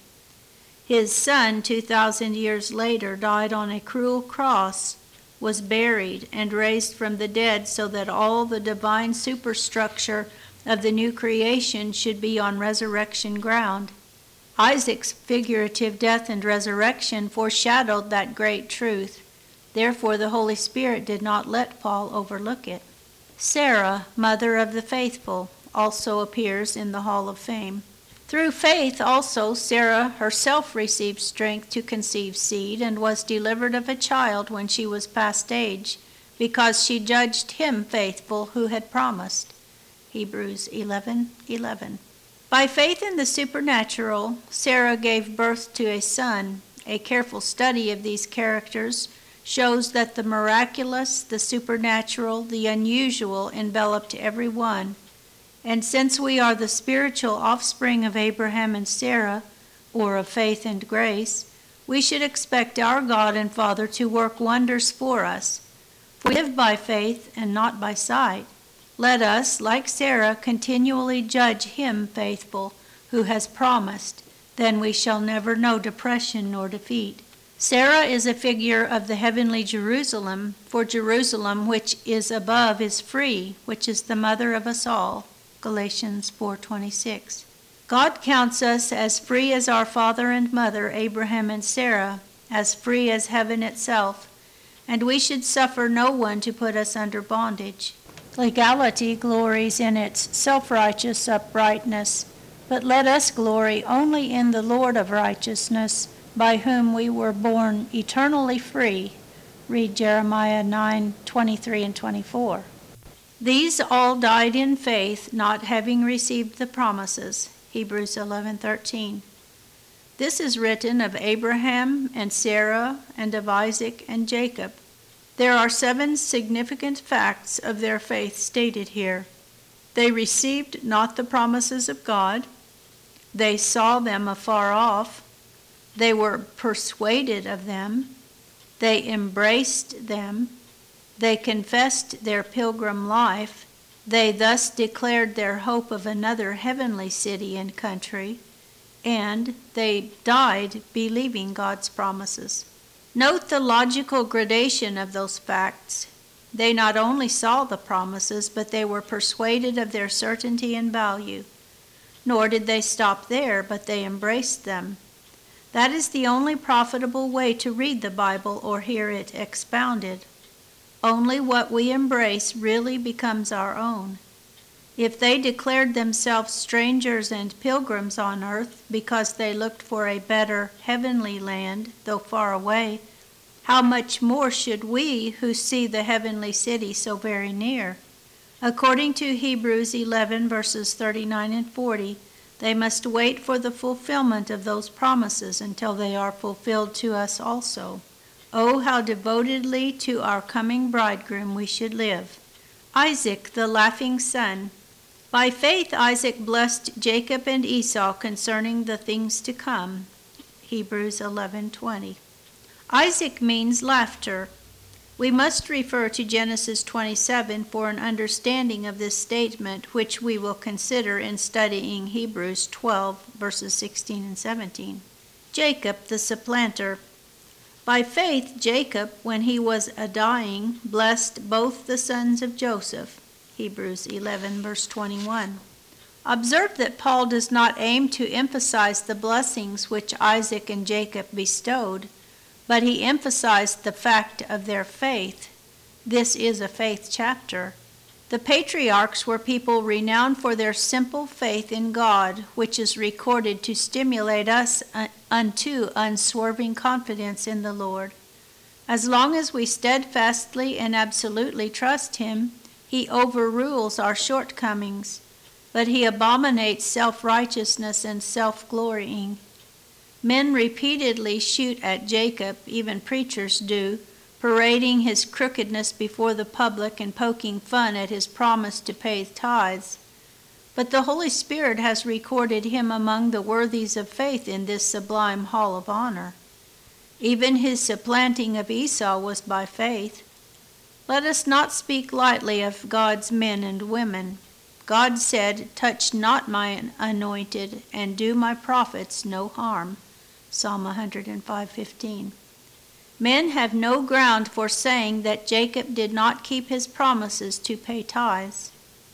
His son, 2,000 years later, died on a cruel cross, was buried, and raised from the dead, so that all the divine superstructure of the new creation should be on resurrection ground. Isaac's figurative death and resurrection foreshadowed that great truth. Therefore, the Holy Spirit did not let Paul overlook it. Sarah, mother of the faithful, also appears in the Hall of Fame. Through faith also Sarah herself received strength to conceive seed, and was delivered of a child when she was past age, because she judged him faithful who had promised. Hebrews 11:11. By faith in the supernatural, Sarah gave birth to a son. A careful study of these characters shows that the miraculous, the supernatural, the unusual enveloped every one. And since we are the spiritual offspring of Abraham and Sarah, or of faith and grace, we should expect our God and Father to work wonders for us. For we live by faith and not by sight. Let us, like Sarah, continually judge him faithful who has promised. Then we shall never know depression nor defeat. Sarah is a figure of the heavenly Jerusalem, for Jerusalem which is above is free, which is the mother of us all. Galatians 4:26. God counts us as free as our father and mother, Abraham and Sarah, as free as heaven itself, and we should suffer no one to put us under bondage. Legality glories in its self-righteous uprightness, but let us glory only in the Lord of righteousness, by whom we were born eternally free. Read Jeremiah 9:23 and 24. These all died in faith, not having received the promises. Hebrews 11:13. This is written of Abraham and Sarah and of Isaac and Jacob. There are 7 significant facts of their faith stated here. They received not the promises of God. They saw them afar off. They were persuaded of them. They embraced them. They confessed their pilgrim life. They thus declared their hope of another heavenly city and country, and they died believing God's promises. Note the logical gradation of those facts. They not only saw the promises, but they were persuaded of their certainty and value. Nor did they stop there, but they embraced them. That is the only profitable way to read the Bible or hear it expounded. Only what we embrace really becomes our own. If they declared themselves strangers and pilgrims on earth because they looked for a better heavenly land, though far away, how much more should we who see the heavenly city so very near? According to Hebrews 11 verses 39 and 40, they must wait for the fulfillment of those promises until they are fulfilled to us also. Oh, how devotedly to our coming bridegroom we should live. Isaac, the laughing son. By faith Isaac blessed Jacob and Esau concerning the things to come. Hebrews 11:20. Isaac means laughter. We must refer to Genesis 27 for an understanding of this statement, which we will consider in studying Hebrews 12 verses 16 and 17. Jacob, the supplanter. By faith, Jacob, when he was a-dying, blessed both the sons of Joseph. Hebrews 11, verse 21. Observe that Paul does not aim to emphasize the blessings which Isaac and Jacob bestowed, but he emphasized the fact of their faith. This is a faith chapter. The patriarchs were people renowned for their simple faith in God, which is recorded to stimulate us unto unswerving confidence in the Lord. As long as we steadfastly and absolutely trust him, he overrules our shortcomings, but he abominates self-righteousness and self-glorying. Men repeatedly shoot at Jacob, even preachers do, parading his crookedness before the public and poking fun at his promise to pay tithes. But the Holy Spirit has recorded him among the worthies of faith in this sublime hall of honor. Even his supplanting of Esau was by faith. Let us not speak lightly of God's men and women. God said, "Touch not my anointed, and do my prophets no harm." Psalm 105:15. Men have no ground for saying that Jacob did not keep his promises to pay tithes.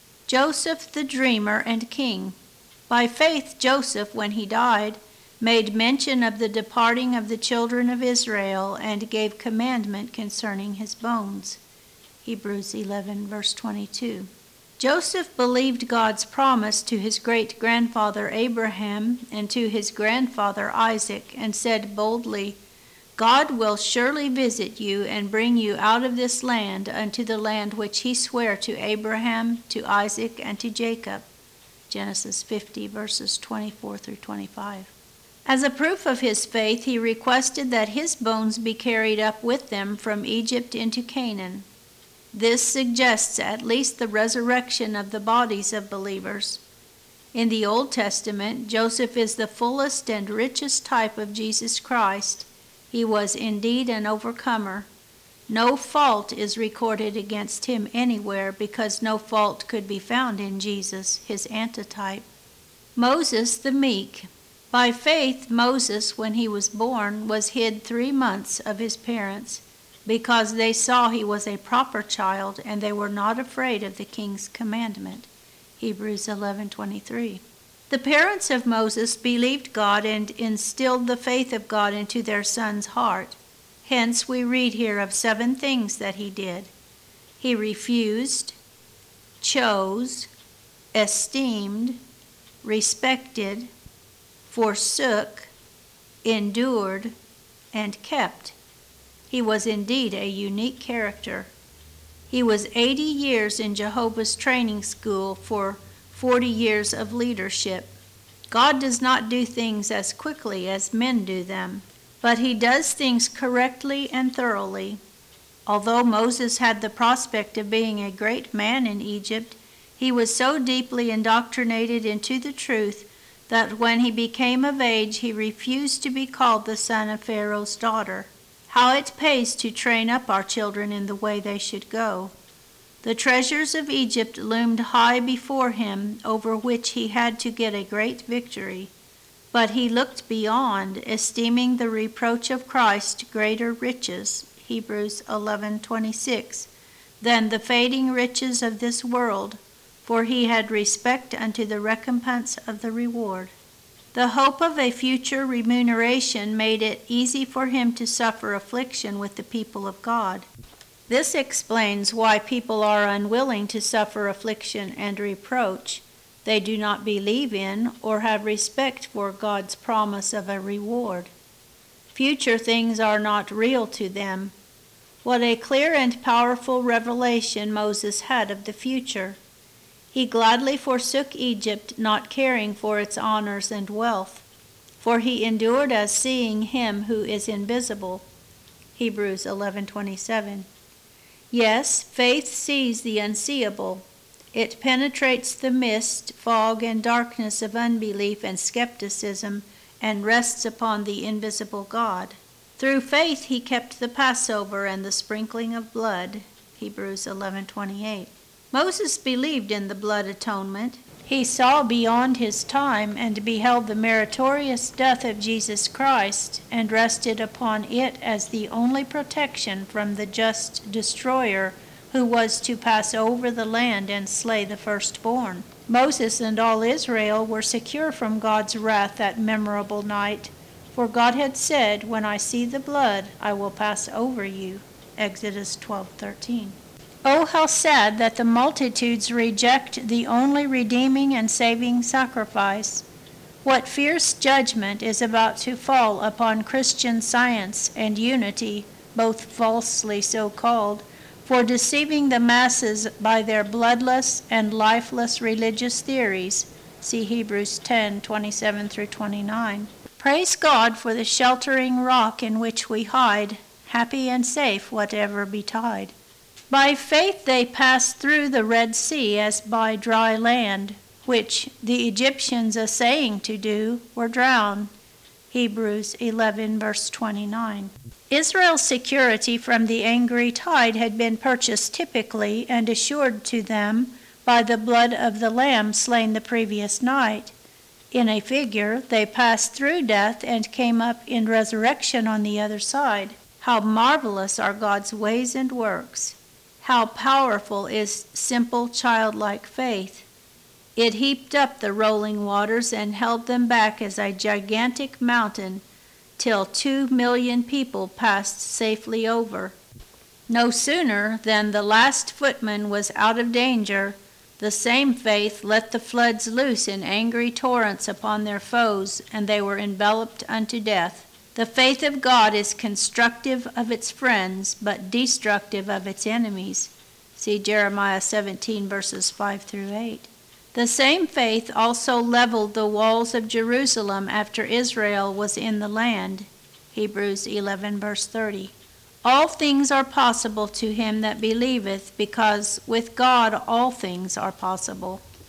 Joseph the dreamer and king. By faith Joseph, when he died, made mention of the departing of the children of Israel and gave commandment concerning his bones. Hebrews 11, verse 22. Joseph believed God's promise to his great-grandfather Abraham and to his grandfather Isaac, and said boldly, "God will surely visit you and bring you out of this land unto the land which he sware to Abraham, to Isaac, and to Jacob." Genesis 50, verses 24 through 25. As a proof of his faith, he requested that his bones be carried up with them from Egypt into Canaan. This suggests at least the resurrection of the bodies of believers. In the Old Testament, Joseph is the fullest and richest type of Jesus Christ. He was indeed an overcomer. No fault is recorded against him anywhere because no fault could be found in Jesus, his antitype. Moses the meek. By faith, Moses, when he was born, was hid 3 months of his parents, because they saw he was a proper child, and they were not afraid of the king's commandment. Hebrews 11:23. The parents of Moses believed God and instilled the faith of God into their son's heart. Hence, we read here of 7 things that he did. He refused, chose, esteemed, respected, forsook, endured, and kept. He was indeed a unique character. He was 80 years in Jehovah's training school for 40 years of leadership. God does not do things as quickly as men do them, but he does things correctly and thoroughly. Although Moses had the prospect of being a great man in Egypt, he was so deeply indoctrinated into the truth that when he became of age, he refused to be called the son of Pharaoh's daughter. How it pays to train up our children in the way they should go. The treasures of Egypt loomed high before him, over which he had to get a great victory. But he looked beyond, esteeming the reproach of Christ greater riches, Hebrews 11:26, than the fading riches of this world, for he had respect unto the recompense of the reward. The hope of a future remuneration made it easy for him to suffer affliction with the people of God. This explains why people are unwilling to suffer affliction and reproach. They do not believe in or have respect for God's promise of a reward. Future things are not real to them. What a clear and powerful revelation Moses had of the future. He gladly forsook Egypt, not caring for its honors and wealth, for he endured as seeing him who is invisible. Hebrews 11:27. Yes, faith sees the unseeable. It penetrates the mist, fog, and darkness of unbelief and skepticism and rests upon the invisible God. Through faith he kept the Passover and the sprinkling of blood. Hebrews 11:28. Moses believed in the blood atonement. He saw beyond his time and beheld the meritorious death of Jesus Christ and rested upon it as the only protection from the just destroyer who was to pass over the land and slay the firstborn. Moses and all Israel were secure from God's wrath that memorable night, for God had said, "When I see the blood, I will pass over you." Exodus 12:13. Oh, how sad that the multitudes reject the only redeeming and saving sacrifice. What fierce judgment is about to fall upon Christian Science and unity, both falsely so called, for deceiving the masses by their bloodless and lifeless religious theories. See Hebrews 10:27-29. Praise God for the sheltering rock in which we hide, happy and safe whatever betide. By faith they passed through the Red Sea as by dry land, which the Egyptians essaying to do were drowned. Hebrews 11:29. Israel's security from the angry tide had been purchased typically and assured to them by the blood of the lamb slain the previous night. In a figure, they passed through death and came up in resurrection on the other side. How marvelous are God's ways and works! How powerful is simple childlike faith! It heaped up the rolling waters and held them back as a gigantic mountain till 2 million people passed safely over. No sooner than the last footman was out of danger, the same faith let the floods loose in angry torrents upon their foes, and they were enveloped unto death. The faith of God is constructive of its friends, but destructive of its enemies. See Jeremiah 17, verses 5-8. The same faith also leveled the walls of Jerusalem after Israel was in the land. Hebrews 11, verse 30. All things are possible to him that believeth, because with God all things are possible.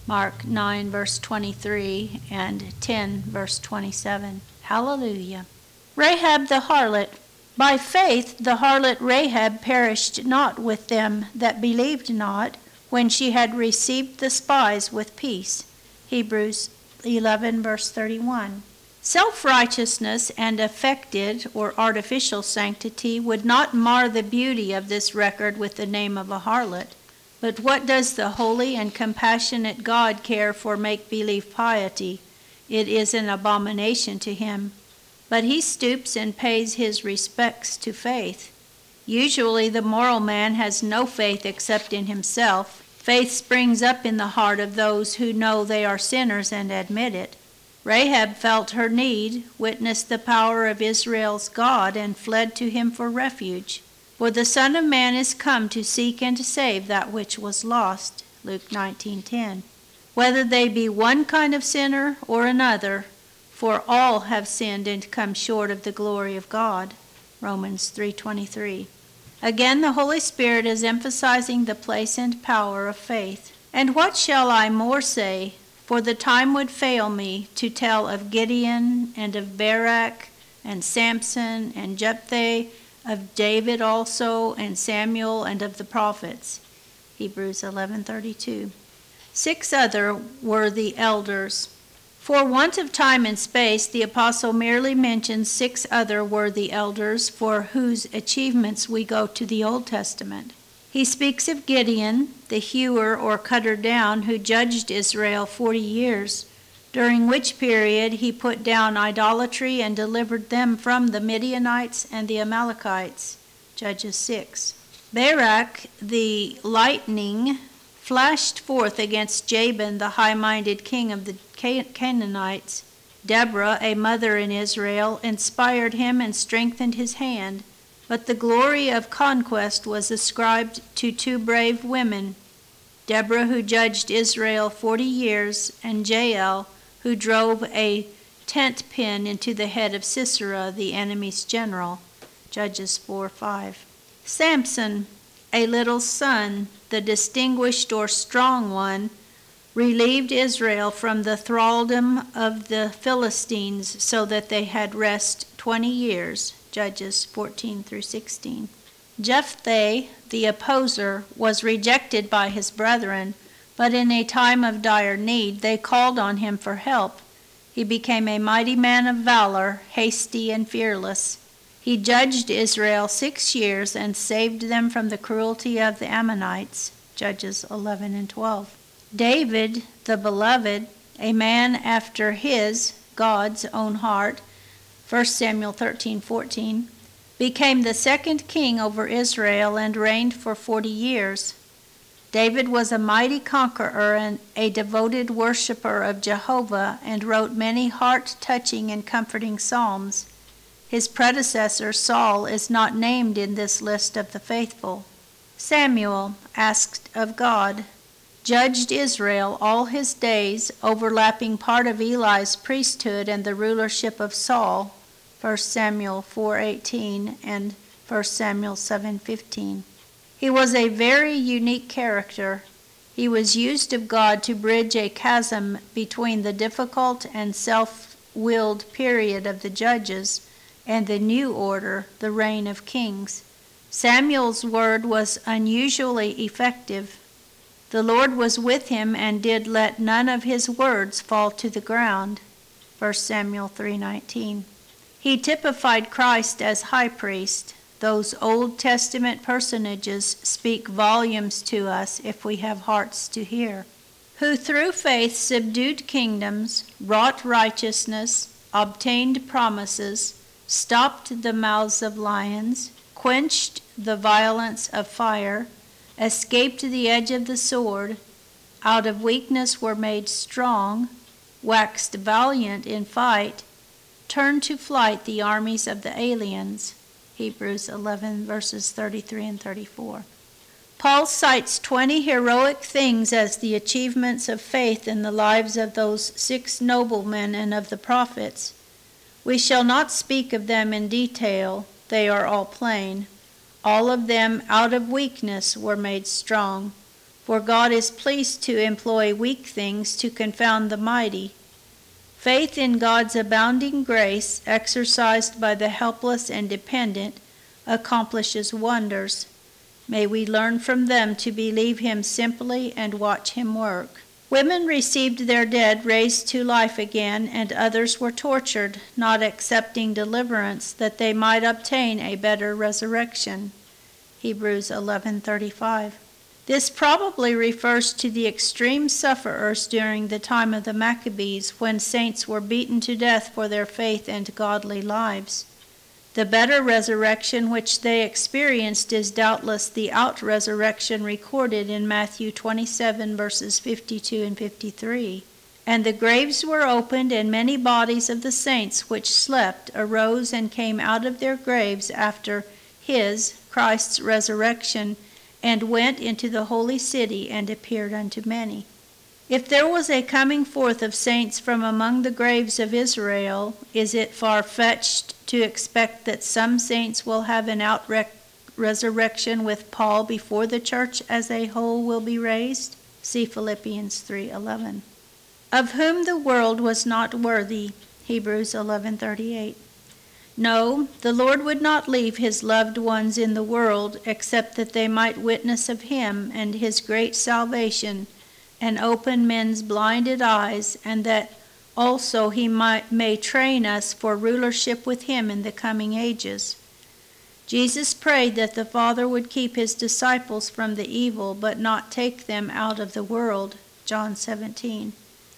Mark 9, verse 23, and 10, verse 27. Hallelujah. Rahab the harlot. By faith the harlot Rahab perished not with them that believed not, when she had received the spies with peace. Hebrews 11, verse 31. Self-righteousness and affected or artificial sanctity would not mar the beauty of this record with the name of a harlot. But what does the holy and compassionate God care for make-believe piety? It is an abomination to him. But he stoops and pays his respects to faith. Usually the moral man has no faith except in himself. Faith springs up in the heart of those who know they are sinners and admit it. Rahab felt her need, witnessed the power of Israel's God, and fled to him for refuge. For the Son of Man is come to seek and to save that which was lost. Luke 19:10. Whether they be one kind of sinner or another, for all have sinned and come short of the glory of God. Romans 3:23. Again, the Holy Spirit is emphasizing the place and power of faith. And what shall I more say? For the time would fail me to tell of Gideon and of Barak and Samson and Jephthah, of David also and Samuel and of the prophets. Hebrews 11:32. 6 other were the elders. For want of time and space, the apostle merely mentions 6 other worthy elders for whose achievements we go to the Old Testament. He speaks of Gideon, the hewer or cutter down, who judged Israel 40 years, during which period he put down idolatry and delivered them from the Midianites and the Amalekites. Judges 6. Barak, the lightning, flashed forth against Jabin, the high-minded king of the Canaanites. Deborah, a mother in Israel, inspired him and strengthened his hand. But the glory of conquest was ascribed to 2 brave women, Deborah, who judged Israel 40 years, and Jael, who drove a tent pin into the head of Sisera, the enemy's general. Judges 4:5. Samson, a little son, the distinguished or strong one, relieved Israel from the thraldom of the Philistines so that they had rest 20 years. Judges 14-16. Jephthah, the opposer, was rejected by his brethren, but in a time of dire need they called on him for help. He became a mighty man of valor, hasty and fearless. He judged Israel 6 years and saved them from the cruelty of the Ammonites. Judges 11-12. David, the beloved, a man after his, God's own heart, 1 Samuel 13:14, became the 2nd king over Israel and reigned for 40 years. David was a mighty conqueror and a devoted worshiper of Jehovah, and wrote many heart-touching and comforting psalms. His predecessor, Saul, is not named in this list of the faithful. Samuel, asked of God, judged Israel all his days, overlapping part of Eli's priesthood and the rulership of Saul, 1 Samuel 4:18 and 1 Samuel 7:15. He was a very unique character. He was used of God to bridge a chasm between the difficult and self-willed period of the judges and the new order, the reign of kings. Samuel's word was unusually effective. The Lord was with him and did let none of his words fall to the ground. 1 Samuel 3:19. He typified Christ as high priest. Those Old Testament personages speak volumes to us if we have hearts to hear. Who through faith subdued kingdoms, wrought righteousness, obtained promises, stopped the mouths of lions, quenched the violence of fire, escaped the edge of the sword, out of weakness were made strong, waxed valiant in fight, turned to flight the armies of the aliens. Hebrews 11 verses 33 and 34. Paul cites 20 heroic things as the achievements of faith in the lives of those 6 noblemen and of the prophets. We shall not speak of them in detail, they are all plain. All of them out of weakness were made strong. For God is pleased to employ weak things to confound the mighty. Faith in God's abounding grace, exercised by the helpless and dependent, accomplishes wonders. May we learn from them to believe him simply and watch him work. Women received their dead raised to life again, and others were tortured, not accepting deliverance, that they might obtain a better resurrection. Hebrews 11:35. This probably refers to the extreme sufferers during the time of the Maccabees, when saints were beaten to death for their faith and godly lives. The better resurrection which they experienced is doubtless the out-resurrection recorded in Matthew 27, verses 52 and 53. And the graves were opened, and many bodies of the saints which slept arose and came out of their graves after Christ's resurrection, and went into the holy city and appeared unto many. If there was a coming forth of saints from among the graves of Israel, is it far-fetched to expect that some saints will have an out-resurrection with Paul before the church as a whole will be raised? See Philippians 3:11. Of whom the world was not worthy, Hebrews 11:38. No, the Lord would not leave his loved ones in the world except that they might witness of him and his great salvation and open men's blinded eyes, and that also he may train us for rulership with him in the coming ages. Jesus prayed that the Father would keep his disciples from the evil, but not take them out of the world, John 17.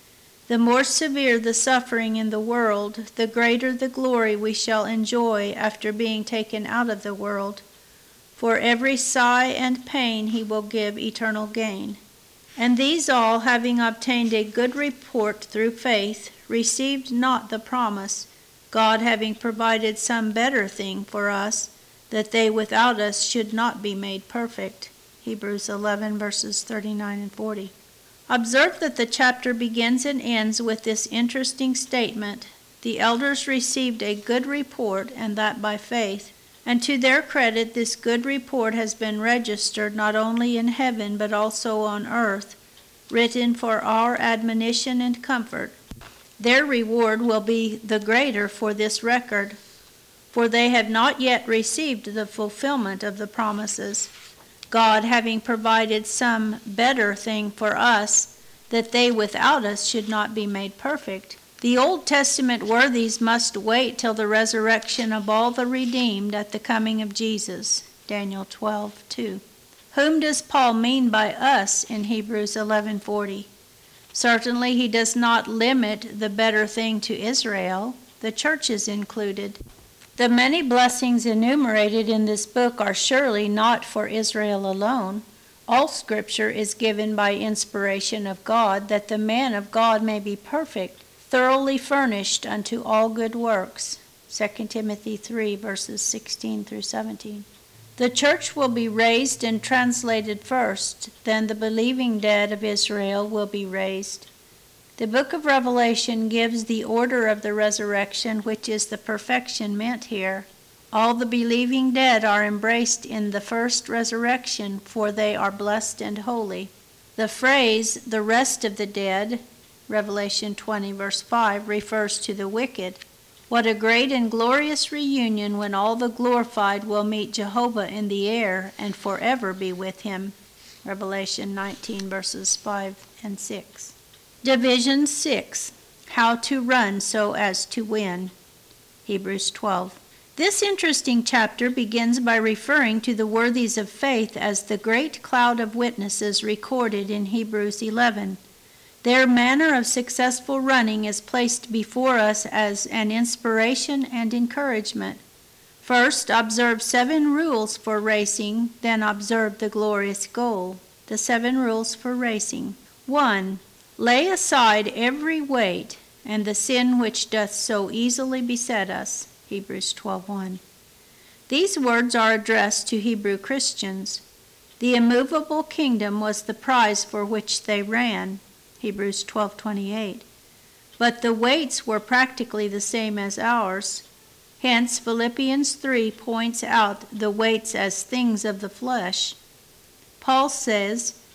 The more severe the suffering in the world, the greater the glory we shall enjoy after being taken out of the world. For every sigh and pain he will give eternal gain. And these all, having obtained a good report through faith, received not the promise, God having provided some better thing for us, that they without us should not be made perfect. Hebrews 11, verses 39 and 40. Observe that the chapter begins and ends with this interesting statement: the elders received a good report, and that by faith. And to their credit, this good report has been registered not only in heaven but also on earth, written for our admonition and comfort. Their reward will be the greater for this record, for they have not yet received the fulfillment of the promises, God having provided some better thing for us, that they without us should not be made perfect. The Old Testament worthies must wait till the resurrection of all the redeemed at the coming of Jesus. Daniel 12:2. Whom does Paul mean by us in Hebrews 11:40? Certainly he does not limit the better thing to Israel. The church is included. The many blessings enumerated in this book are surely not for Israel alone. All Scripture is given by inspiration of God, that the man of God may be perfect, thoroughly furnished unto all good works. 2 Timothy 3, verses 16 through 17. The church will be raised and translated first, then the believing dead of Israel will be raised. The book of Revelation gives the order of the resurrection, which is the perfection meant here. All the believing dead are embraced in the first resurrection, for they are blessed and holy. The phrase, the rest of the dead, Revelation 20, verse 5, refers to the wicked. What a great and glorious reunion when all the glorified will meet Jehovah in the air and forever be with him. Revelation 19, verses 5 and 6. Division 6, how to run so as to win. Hebrews 12. This interesting chapter begins by referring to the worthies of faith as the great cloud of witnesses recorded in Hebrews 11. Their manner of successful running is placed before us as an inspiration and encouragement. First, observe 7 rules for racing, then observe the glorious goal. The 7 rules for racing. 1. Lay aside every weight and the sin which doth so easily beset us. Hebrews 12:1. These words are addressed to Hebrew Christians. The immovable kingdom was the prize for which they ran. Hebrews 12:28. But the weights were practically the same as ours. Hence, Philippians 3 points out the weights as things of the flesh. Paul says,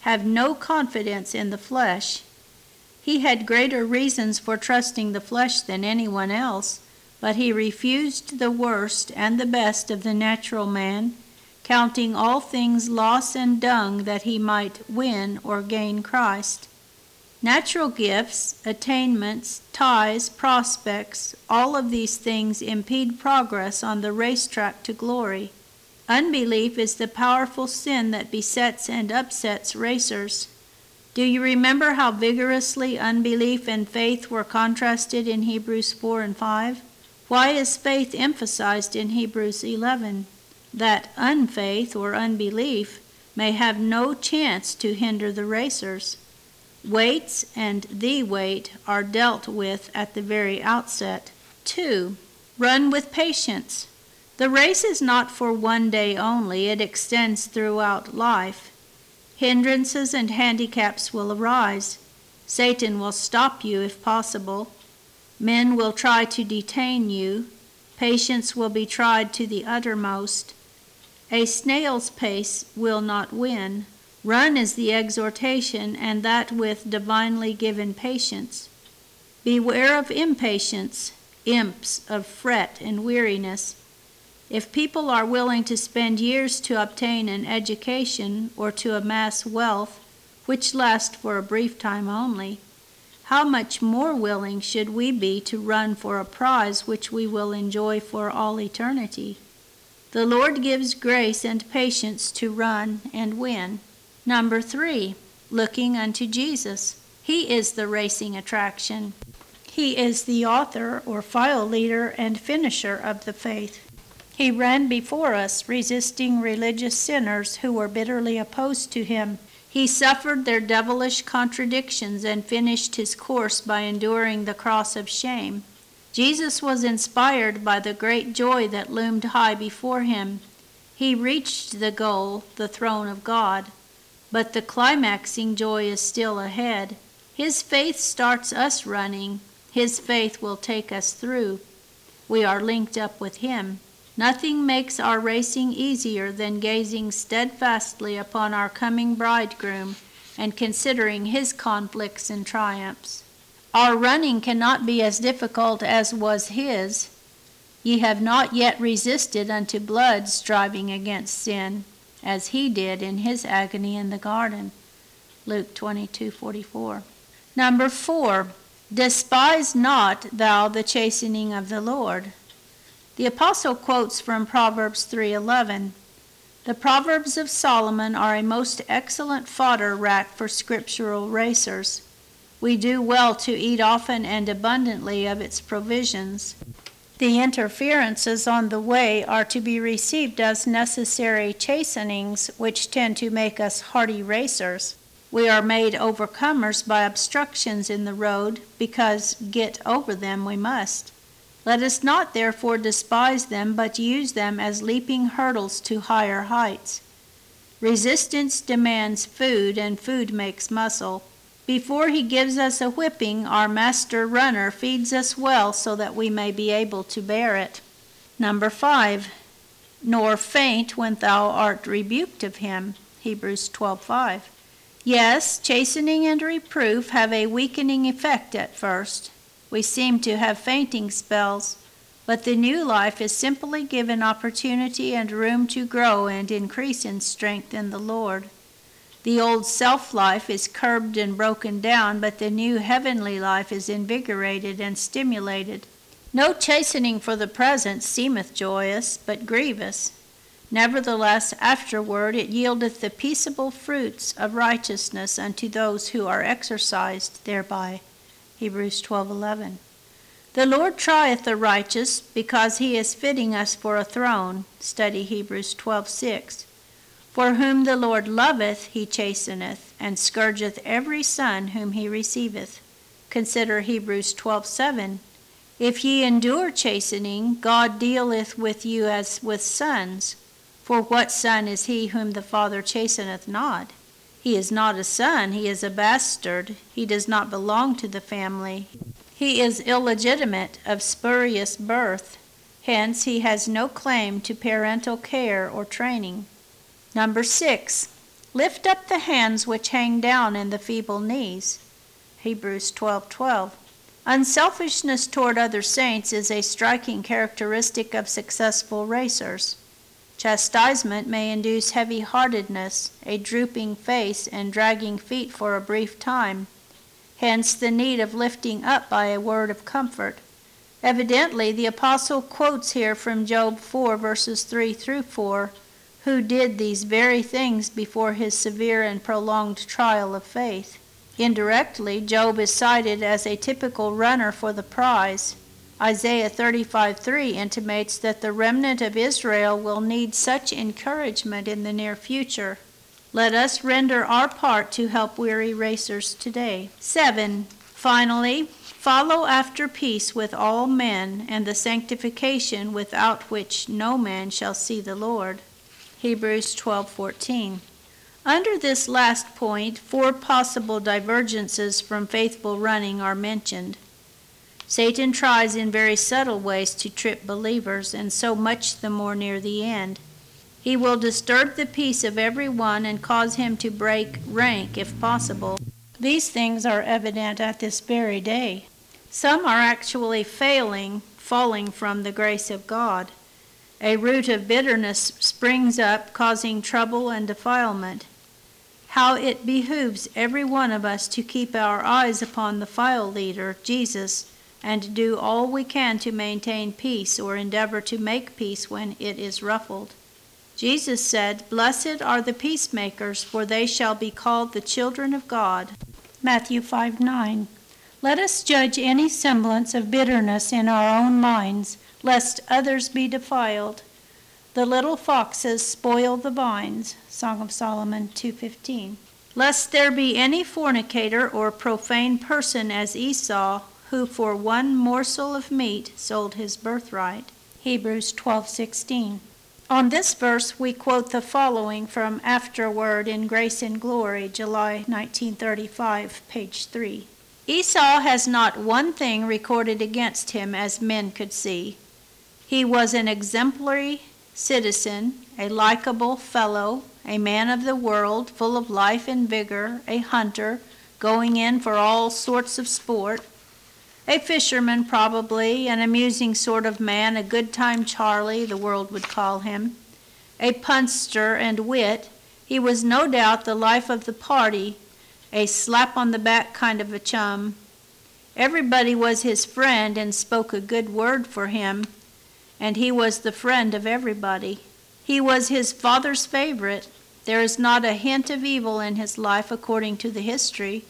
have no confidence in the flesh. He had greater reasons for trusting the flesh than anyone else, but he refused the worst and the best of the natural man, counting all things loss and dung that he might win or gain Christ. Natural gifts, attainments, ties, prospects, all of these things impede progress on the racetrack to glory. Unbelief is the powerful sin that besets and upsets racers. Do you remember how vigorously unbelief and faith were contrasted in Hebrews 4 and 5? Why is faith emphasized in Hebrews 11? That unfaith or unbelief may have no chance to hinder the racers. Weights and the weight are dealt with at the very outset. 2. Run with patience. The race is not for one day only, it extends throughout life. Hindrances and handicaps will arise. Satan will stop you if possible. Men will try to detain you. Patience will be tried to the uttermost. A snail's pace will not win. Run is the exhortation, and that with divinely given patience. Beware of impatience, imps of fret and weariness. If people are willing to spend years to obtain an education or to amass wealth, which last for a brief time only, how much more willing should we be to run for a prize which we will enjoy for all eternity? The Lord gives grace and patience to run and win. 3, looking unto Jesus. He is the racing attraction. He is the author or file leader and finisher of the faith. He ran before us, resisting religious sinners who were bitterly opposed to him. He suffered their devilish contradictions and finished his course by enduring the cross of shame. Jesus was inspired by the great joy that loomed high before him. He reached the goal, the throne of God, but the climaxing joy is still ahead. His faith starts us running. His faith will take us through. We are linked up with him. Nothing makes our racing easier than gazing steadfastly upon our coming bridegroom and considering his conflicts and triumphs. Our running cannot be as difficult as was his. Ye have not yet resisted unto blood, striving against sin, as he did in his agony in the garden. Luke 22:44. 4, despise not thou the chastening of the Lord. The apostle quotes from Proverbs 3:11. The Proverbs of Solomon are a most excellent fodder rack for scriptural racers. We do well to eat often and abundantly of its provisions. The interferences on the way are to be received as necessary chastenings, which tend to make us hardy racers. We are made overcomers by obstructions in the road, because get over them we must. Let us not therefore despise them, but use them as leaping hurdles to higher heights. Resistance demands food, and food makes muscle. Before he gives us a whipping, our master runner feeds us well so that we may be able to bear it. 5, nor faint when thou art rebuked of him. Hebrews 12:5. Yes, chastening and reproof have a weakening effect at first. We seem to have fainting spells, but the new life is simply given opportunity and room to grow and increase in strength in the Lord. The old self-life is curbed and broken down, but the new heavenly life is invigorated and stimulated. No chastening for the present seemeth joyous, but grievous. Nevertheless, afterward it yieldeth the peaceable fruits of righteousness unto those who are exercised thereby. Hebrews 12:11. The Lord trieth the righteous, because he is fitting us for a throne. Study Hebrews 12:6. For whom the Lord loveth, he chasteneth, and scourgeth every son whom he receiveth. Consider Hebrews 12:7. If ye endure chastening, God dealeth with you as with sons. For what son is he whom the Father chasteneth not? He is not a son, he is a bastard. He does not belong to the family. He is illegitimate, of spurious birth. Hence he has no claim to parental care or training. 6, Lift up the hands which hang down and the feeble knees. Hebrews 12:12. Unselfishness toward other saints is a striking characteristic of successful racers. Chastisement may induce heavy-heartedness, a drooping face, and dragging feet for a brief time. Hence the need of lifting up by a word of comfort. Evidently, the apostle quotes here from Job 4, verses 3 through 4, who did these very things before his severe and prolonged trial of faith. Indirectly, Job is cited as a typical runner for the prize. Isaiah 35:3 intimates that the remnant of Israel will need such encouragement in the near future. Let us render our part to help weary racers today. 7. Finally, follow after peace with all men and the sanctification without which no man shall see the Lord. Hebrews 12:14. Under this last point, 4 possible divergences from faithful running are mentioned. Satan tries in very subtle ways to trip believers, and so much the more near the end. He will disturb the peace of every one and cause him to break rank if possible. These things are evident at this very day. Some are actually falling from the grace of God. A root of bitterness springs up, causing trouble and defilement. How it behooves every one of us to keep our eyes upon the file leader, Jesus, and do all we can to maintain peace or endeavor to make peace when it is ruffled. Jesus said, "Blessed are the peacemakers, for they shall be called the children of God." Matthew 5:9. Let us judge any semblance of bitterness in our own minds, lest others be defiled. The little foxes spoil the vines. Song of Solomon 2:15. Lest there be any fornicator or profane person as Esau, who for one morsel of meat sold his birthright. Hebrews 12:16. On this verse we quote the following from Afterword in Grace and Glory, July 1935, page 3. Esau has not one thing recorded against him as men could see. He was an exemplary citizen, a likable fellow, a man of the world, full of life and vigor, a hunter, going in for all sorts of sport, a fisherman probably, an amusing sort of man, a good-time Charlie, the world would call him, a punster and wit. He was no doubt the life of the party, a slap-on-the-back kind of a chum. Everybody was his friend and spoke a good word for him, and he was the friend of everybody. He was his father's favorite. There is not a hint of evil in his life according to the history.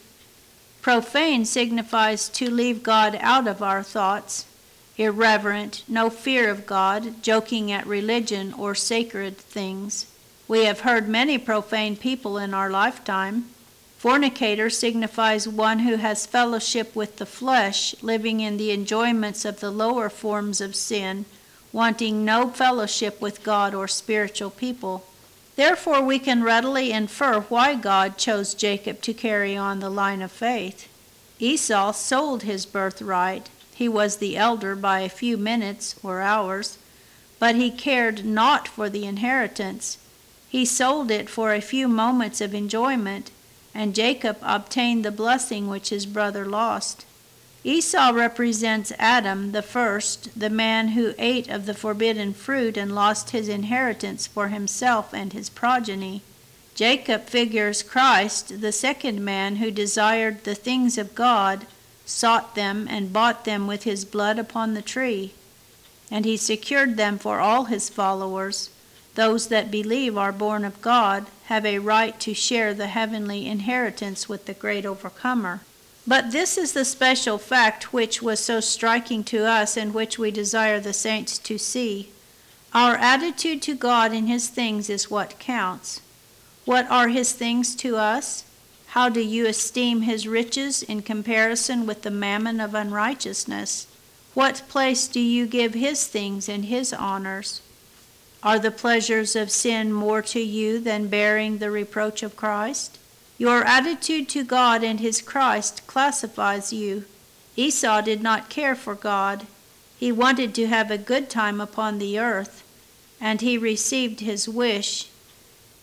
Profane signifies to leave God out of our thoughts. Irreverent, no fear of God, joking at religion or sacred things. We have heard many profane people in our lifetime. Fornicator signifies one who has fellowship with the flesh, living in the enjoyments of the lower forms of sin, wanting no fellowship with God or spiritual people. Therefore, we can readily infer why God chose Jacob to carry on the line of faith. Esau sold his birthright. He was the elder by a few minutes or hours, but he cared not for the inheritance. He sold it for a few moments of enjoyment, and Jacob obtained the blessing which his brother lost. Esau represents Adam, the first, the man who ate of the forbidden fruit and lost his inheritance for himself and his progeny. Jacob figures Christ, the second man who desired the things of God, sought them, and bought them with his blood upon the tree. And he secured them for all his followers. Those that believe are born of God have a right to share the heavenly inheritance with the great overcomer. But this is the special fact which was so striking to us and which we desire the saints to see. Our attitude to God and his things is what counts. What are his things to us? How do you esteem his riches in comparison with the mammon of unrighteousness? What place do you give his things and his honors? Are the pleasures of sin more to you than bearing the reproach of Christ? Your attitude to God and his Christ classifies you. Esau did not care for God. He wanted to have a good time upon the earth, and he received his wish.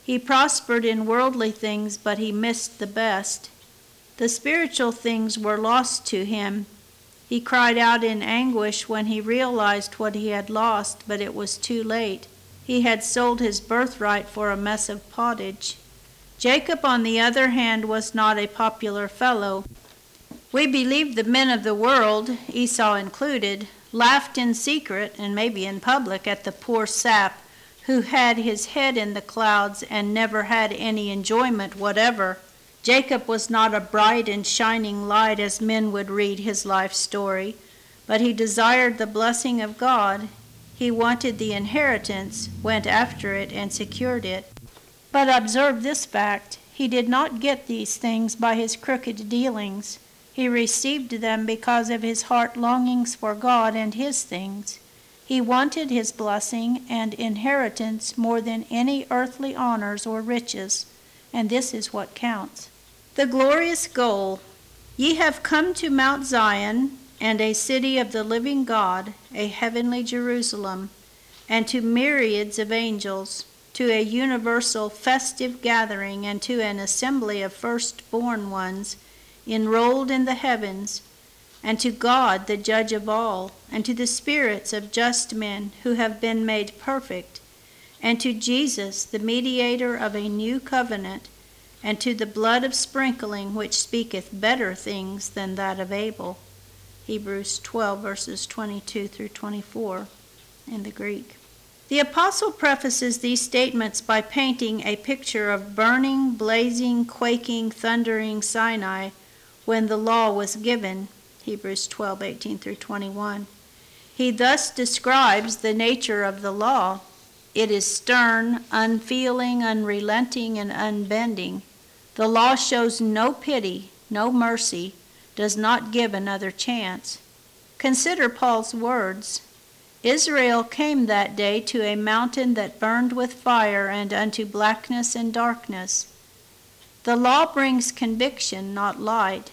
He prospered in worldly things, but he missed the best. The spiritual things were lost to him. He cried out in anguish when he realized what he had lost, but it was too late. He had sold his birthright for a mess of pottage. Jacob, on the other hand, was not a popular fellow. We believe the men of the world, Esau included, laughed in secret and maybe in public at the poor sap who had his head in the clouds and never had any enjoyment whatever. Jacob was not a bright and shining light as men would read his life story, but he desired the blessing of God. He wanted the inheritance, went after it, and secured it. But observe this fact: he did not get these things by his crooked dealings. He received them because of his heart longings for God and his things. He wanted his blessing and inheritance more than any earthly honors or riches, and this is what counts. The glorious goal: ye have come to Mount Zion, and a city of the living God, a heavenly Jerusalem, and to myriads of angels, to a universal festive gathering, and to an assembly of firstborn ones enrolled in the heavens, and to God, the judge of all, and to the spirits of just men who have been made perfect, and to Jesus, the mediator of a new covenant, and to the blood of sprinkling which speaketh better things than that of Abel. Hebrews 12, verses 22 through 24 in the Greek. The apostle prefaces these statements by painting a picture of burning, blazing, quaking, thundering Sinai when the law was given, Hebrews 12, 18 through 21. He thus describes the nature of the law. It is stern, unfeeling, unrelenting, and unbending. The law shows no pity, no mercy, does not give another chance. Consider Paul's words. Israel came that day to a mountain that burned with fire and unto blackness and darkness. The law brings conviction, not light.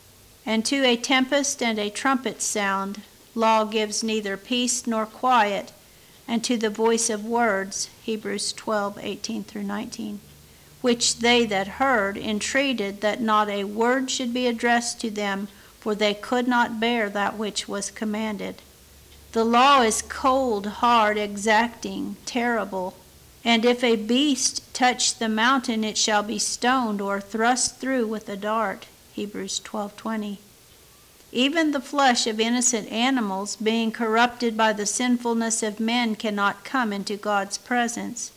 And to a tempest and a trumpet sound, law gives neither peace nor quiet, and to the voice of words, Hebrews 12, 18 through 19, which they that heard entreated that not a word should be addressed to them, for they could not bear that which was commanded. The law is cold, hard, exacting, terrible. And if a beast touch the mountain, it shall be stoned or thrust through with a dart. Hebrews 12:20. Even the flesh of innocent animals, being corrupted by the sinfulness of men, cannot come into God's presence.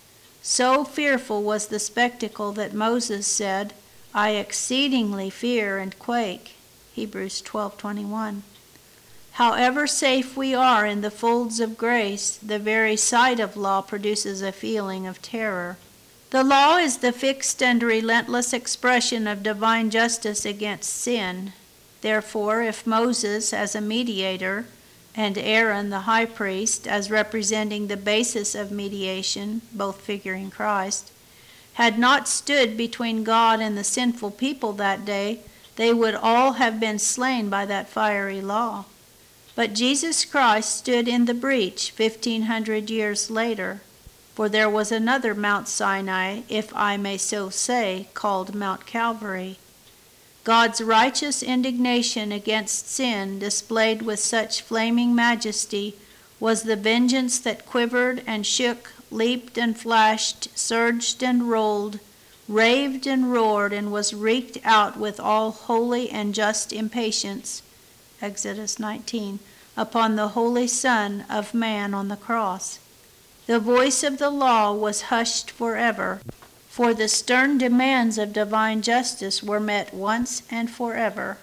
So fearful was the spectacle that Moses said, I exceedingly fear and quake. Hebrews 12:21. However safe we are in the folds of grace, the very sight of law produces a feeling of terror. The law is the fixed and relentless expression of divine justice against sin. Therefore, if Moses as a mediator, and Aaron the high priest as representing the basis of mediation, both figuring Christ, had not stood between God and the sinful people that day, they would all have been slain by that fiery law. But Jesus Christ stood in the breach 1,500 years later, for there was another Mount Sinai, if I may so say, called Mount Calvary. God's righteous indignation against sin, displayed with such flaming majesty, was the vengeance that quivered and shook, leaped and flashed, surged and rolled, raved and roared, and was wreaked out with all holy and just impatience, Exodus 19, upon the Holy Son of Man on the cross. The voice of the law was hushed forever, for the stern demands of divine justice were met once and forever.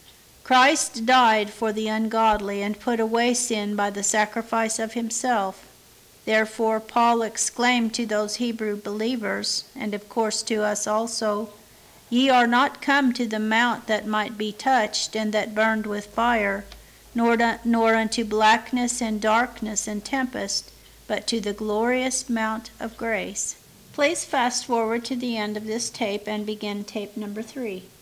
Christ died for the ungodly and put away sin by the sacrifice of himself. Therefore Paul exclaimed to those Hebrew believers, and of course to us also, Ye are not come to the mount that might be touched and that burned with fire, nor unto blackness and darkness and tempest, but to the glorious Mount of grace. Please fast forward to the end of this tape and begin tape number 3.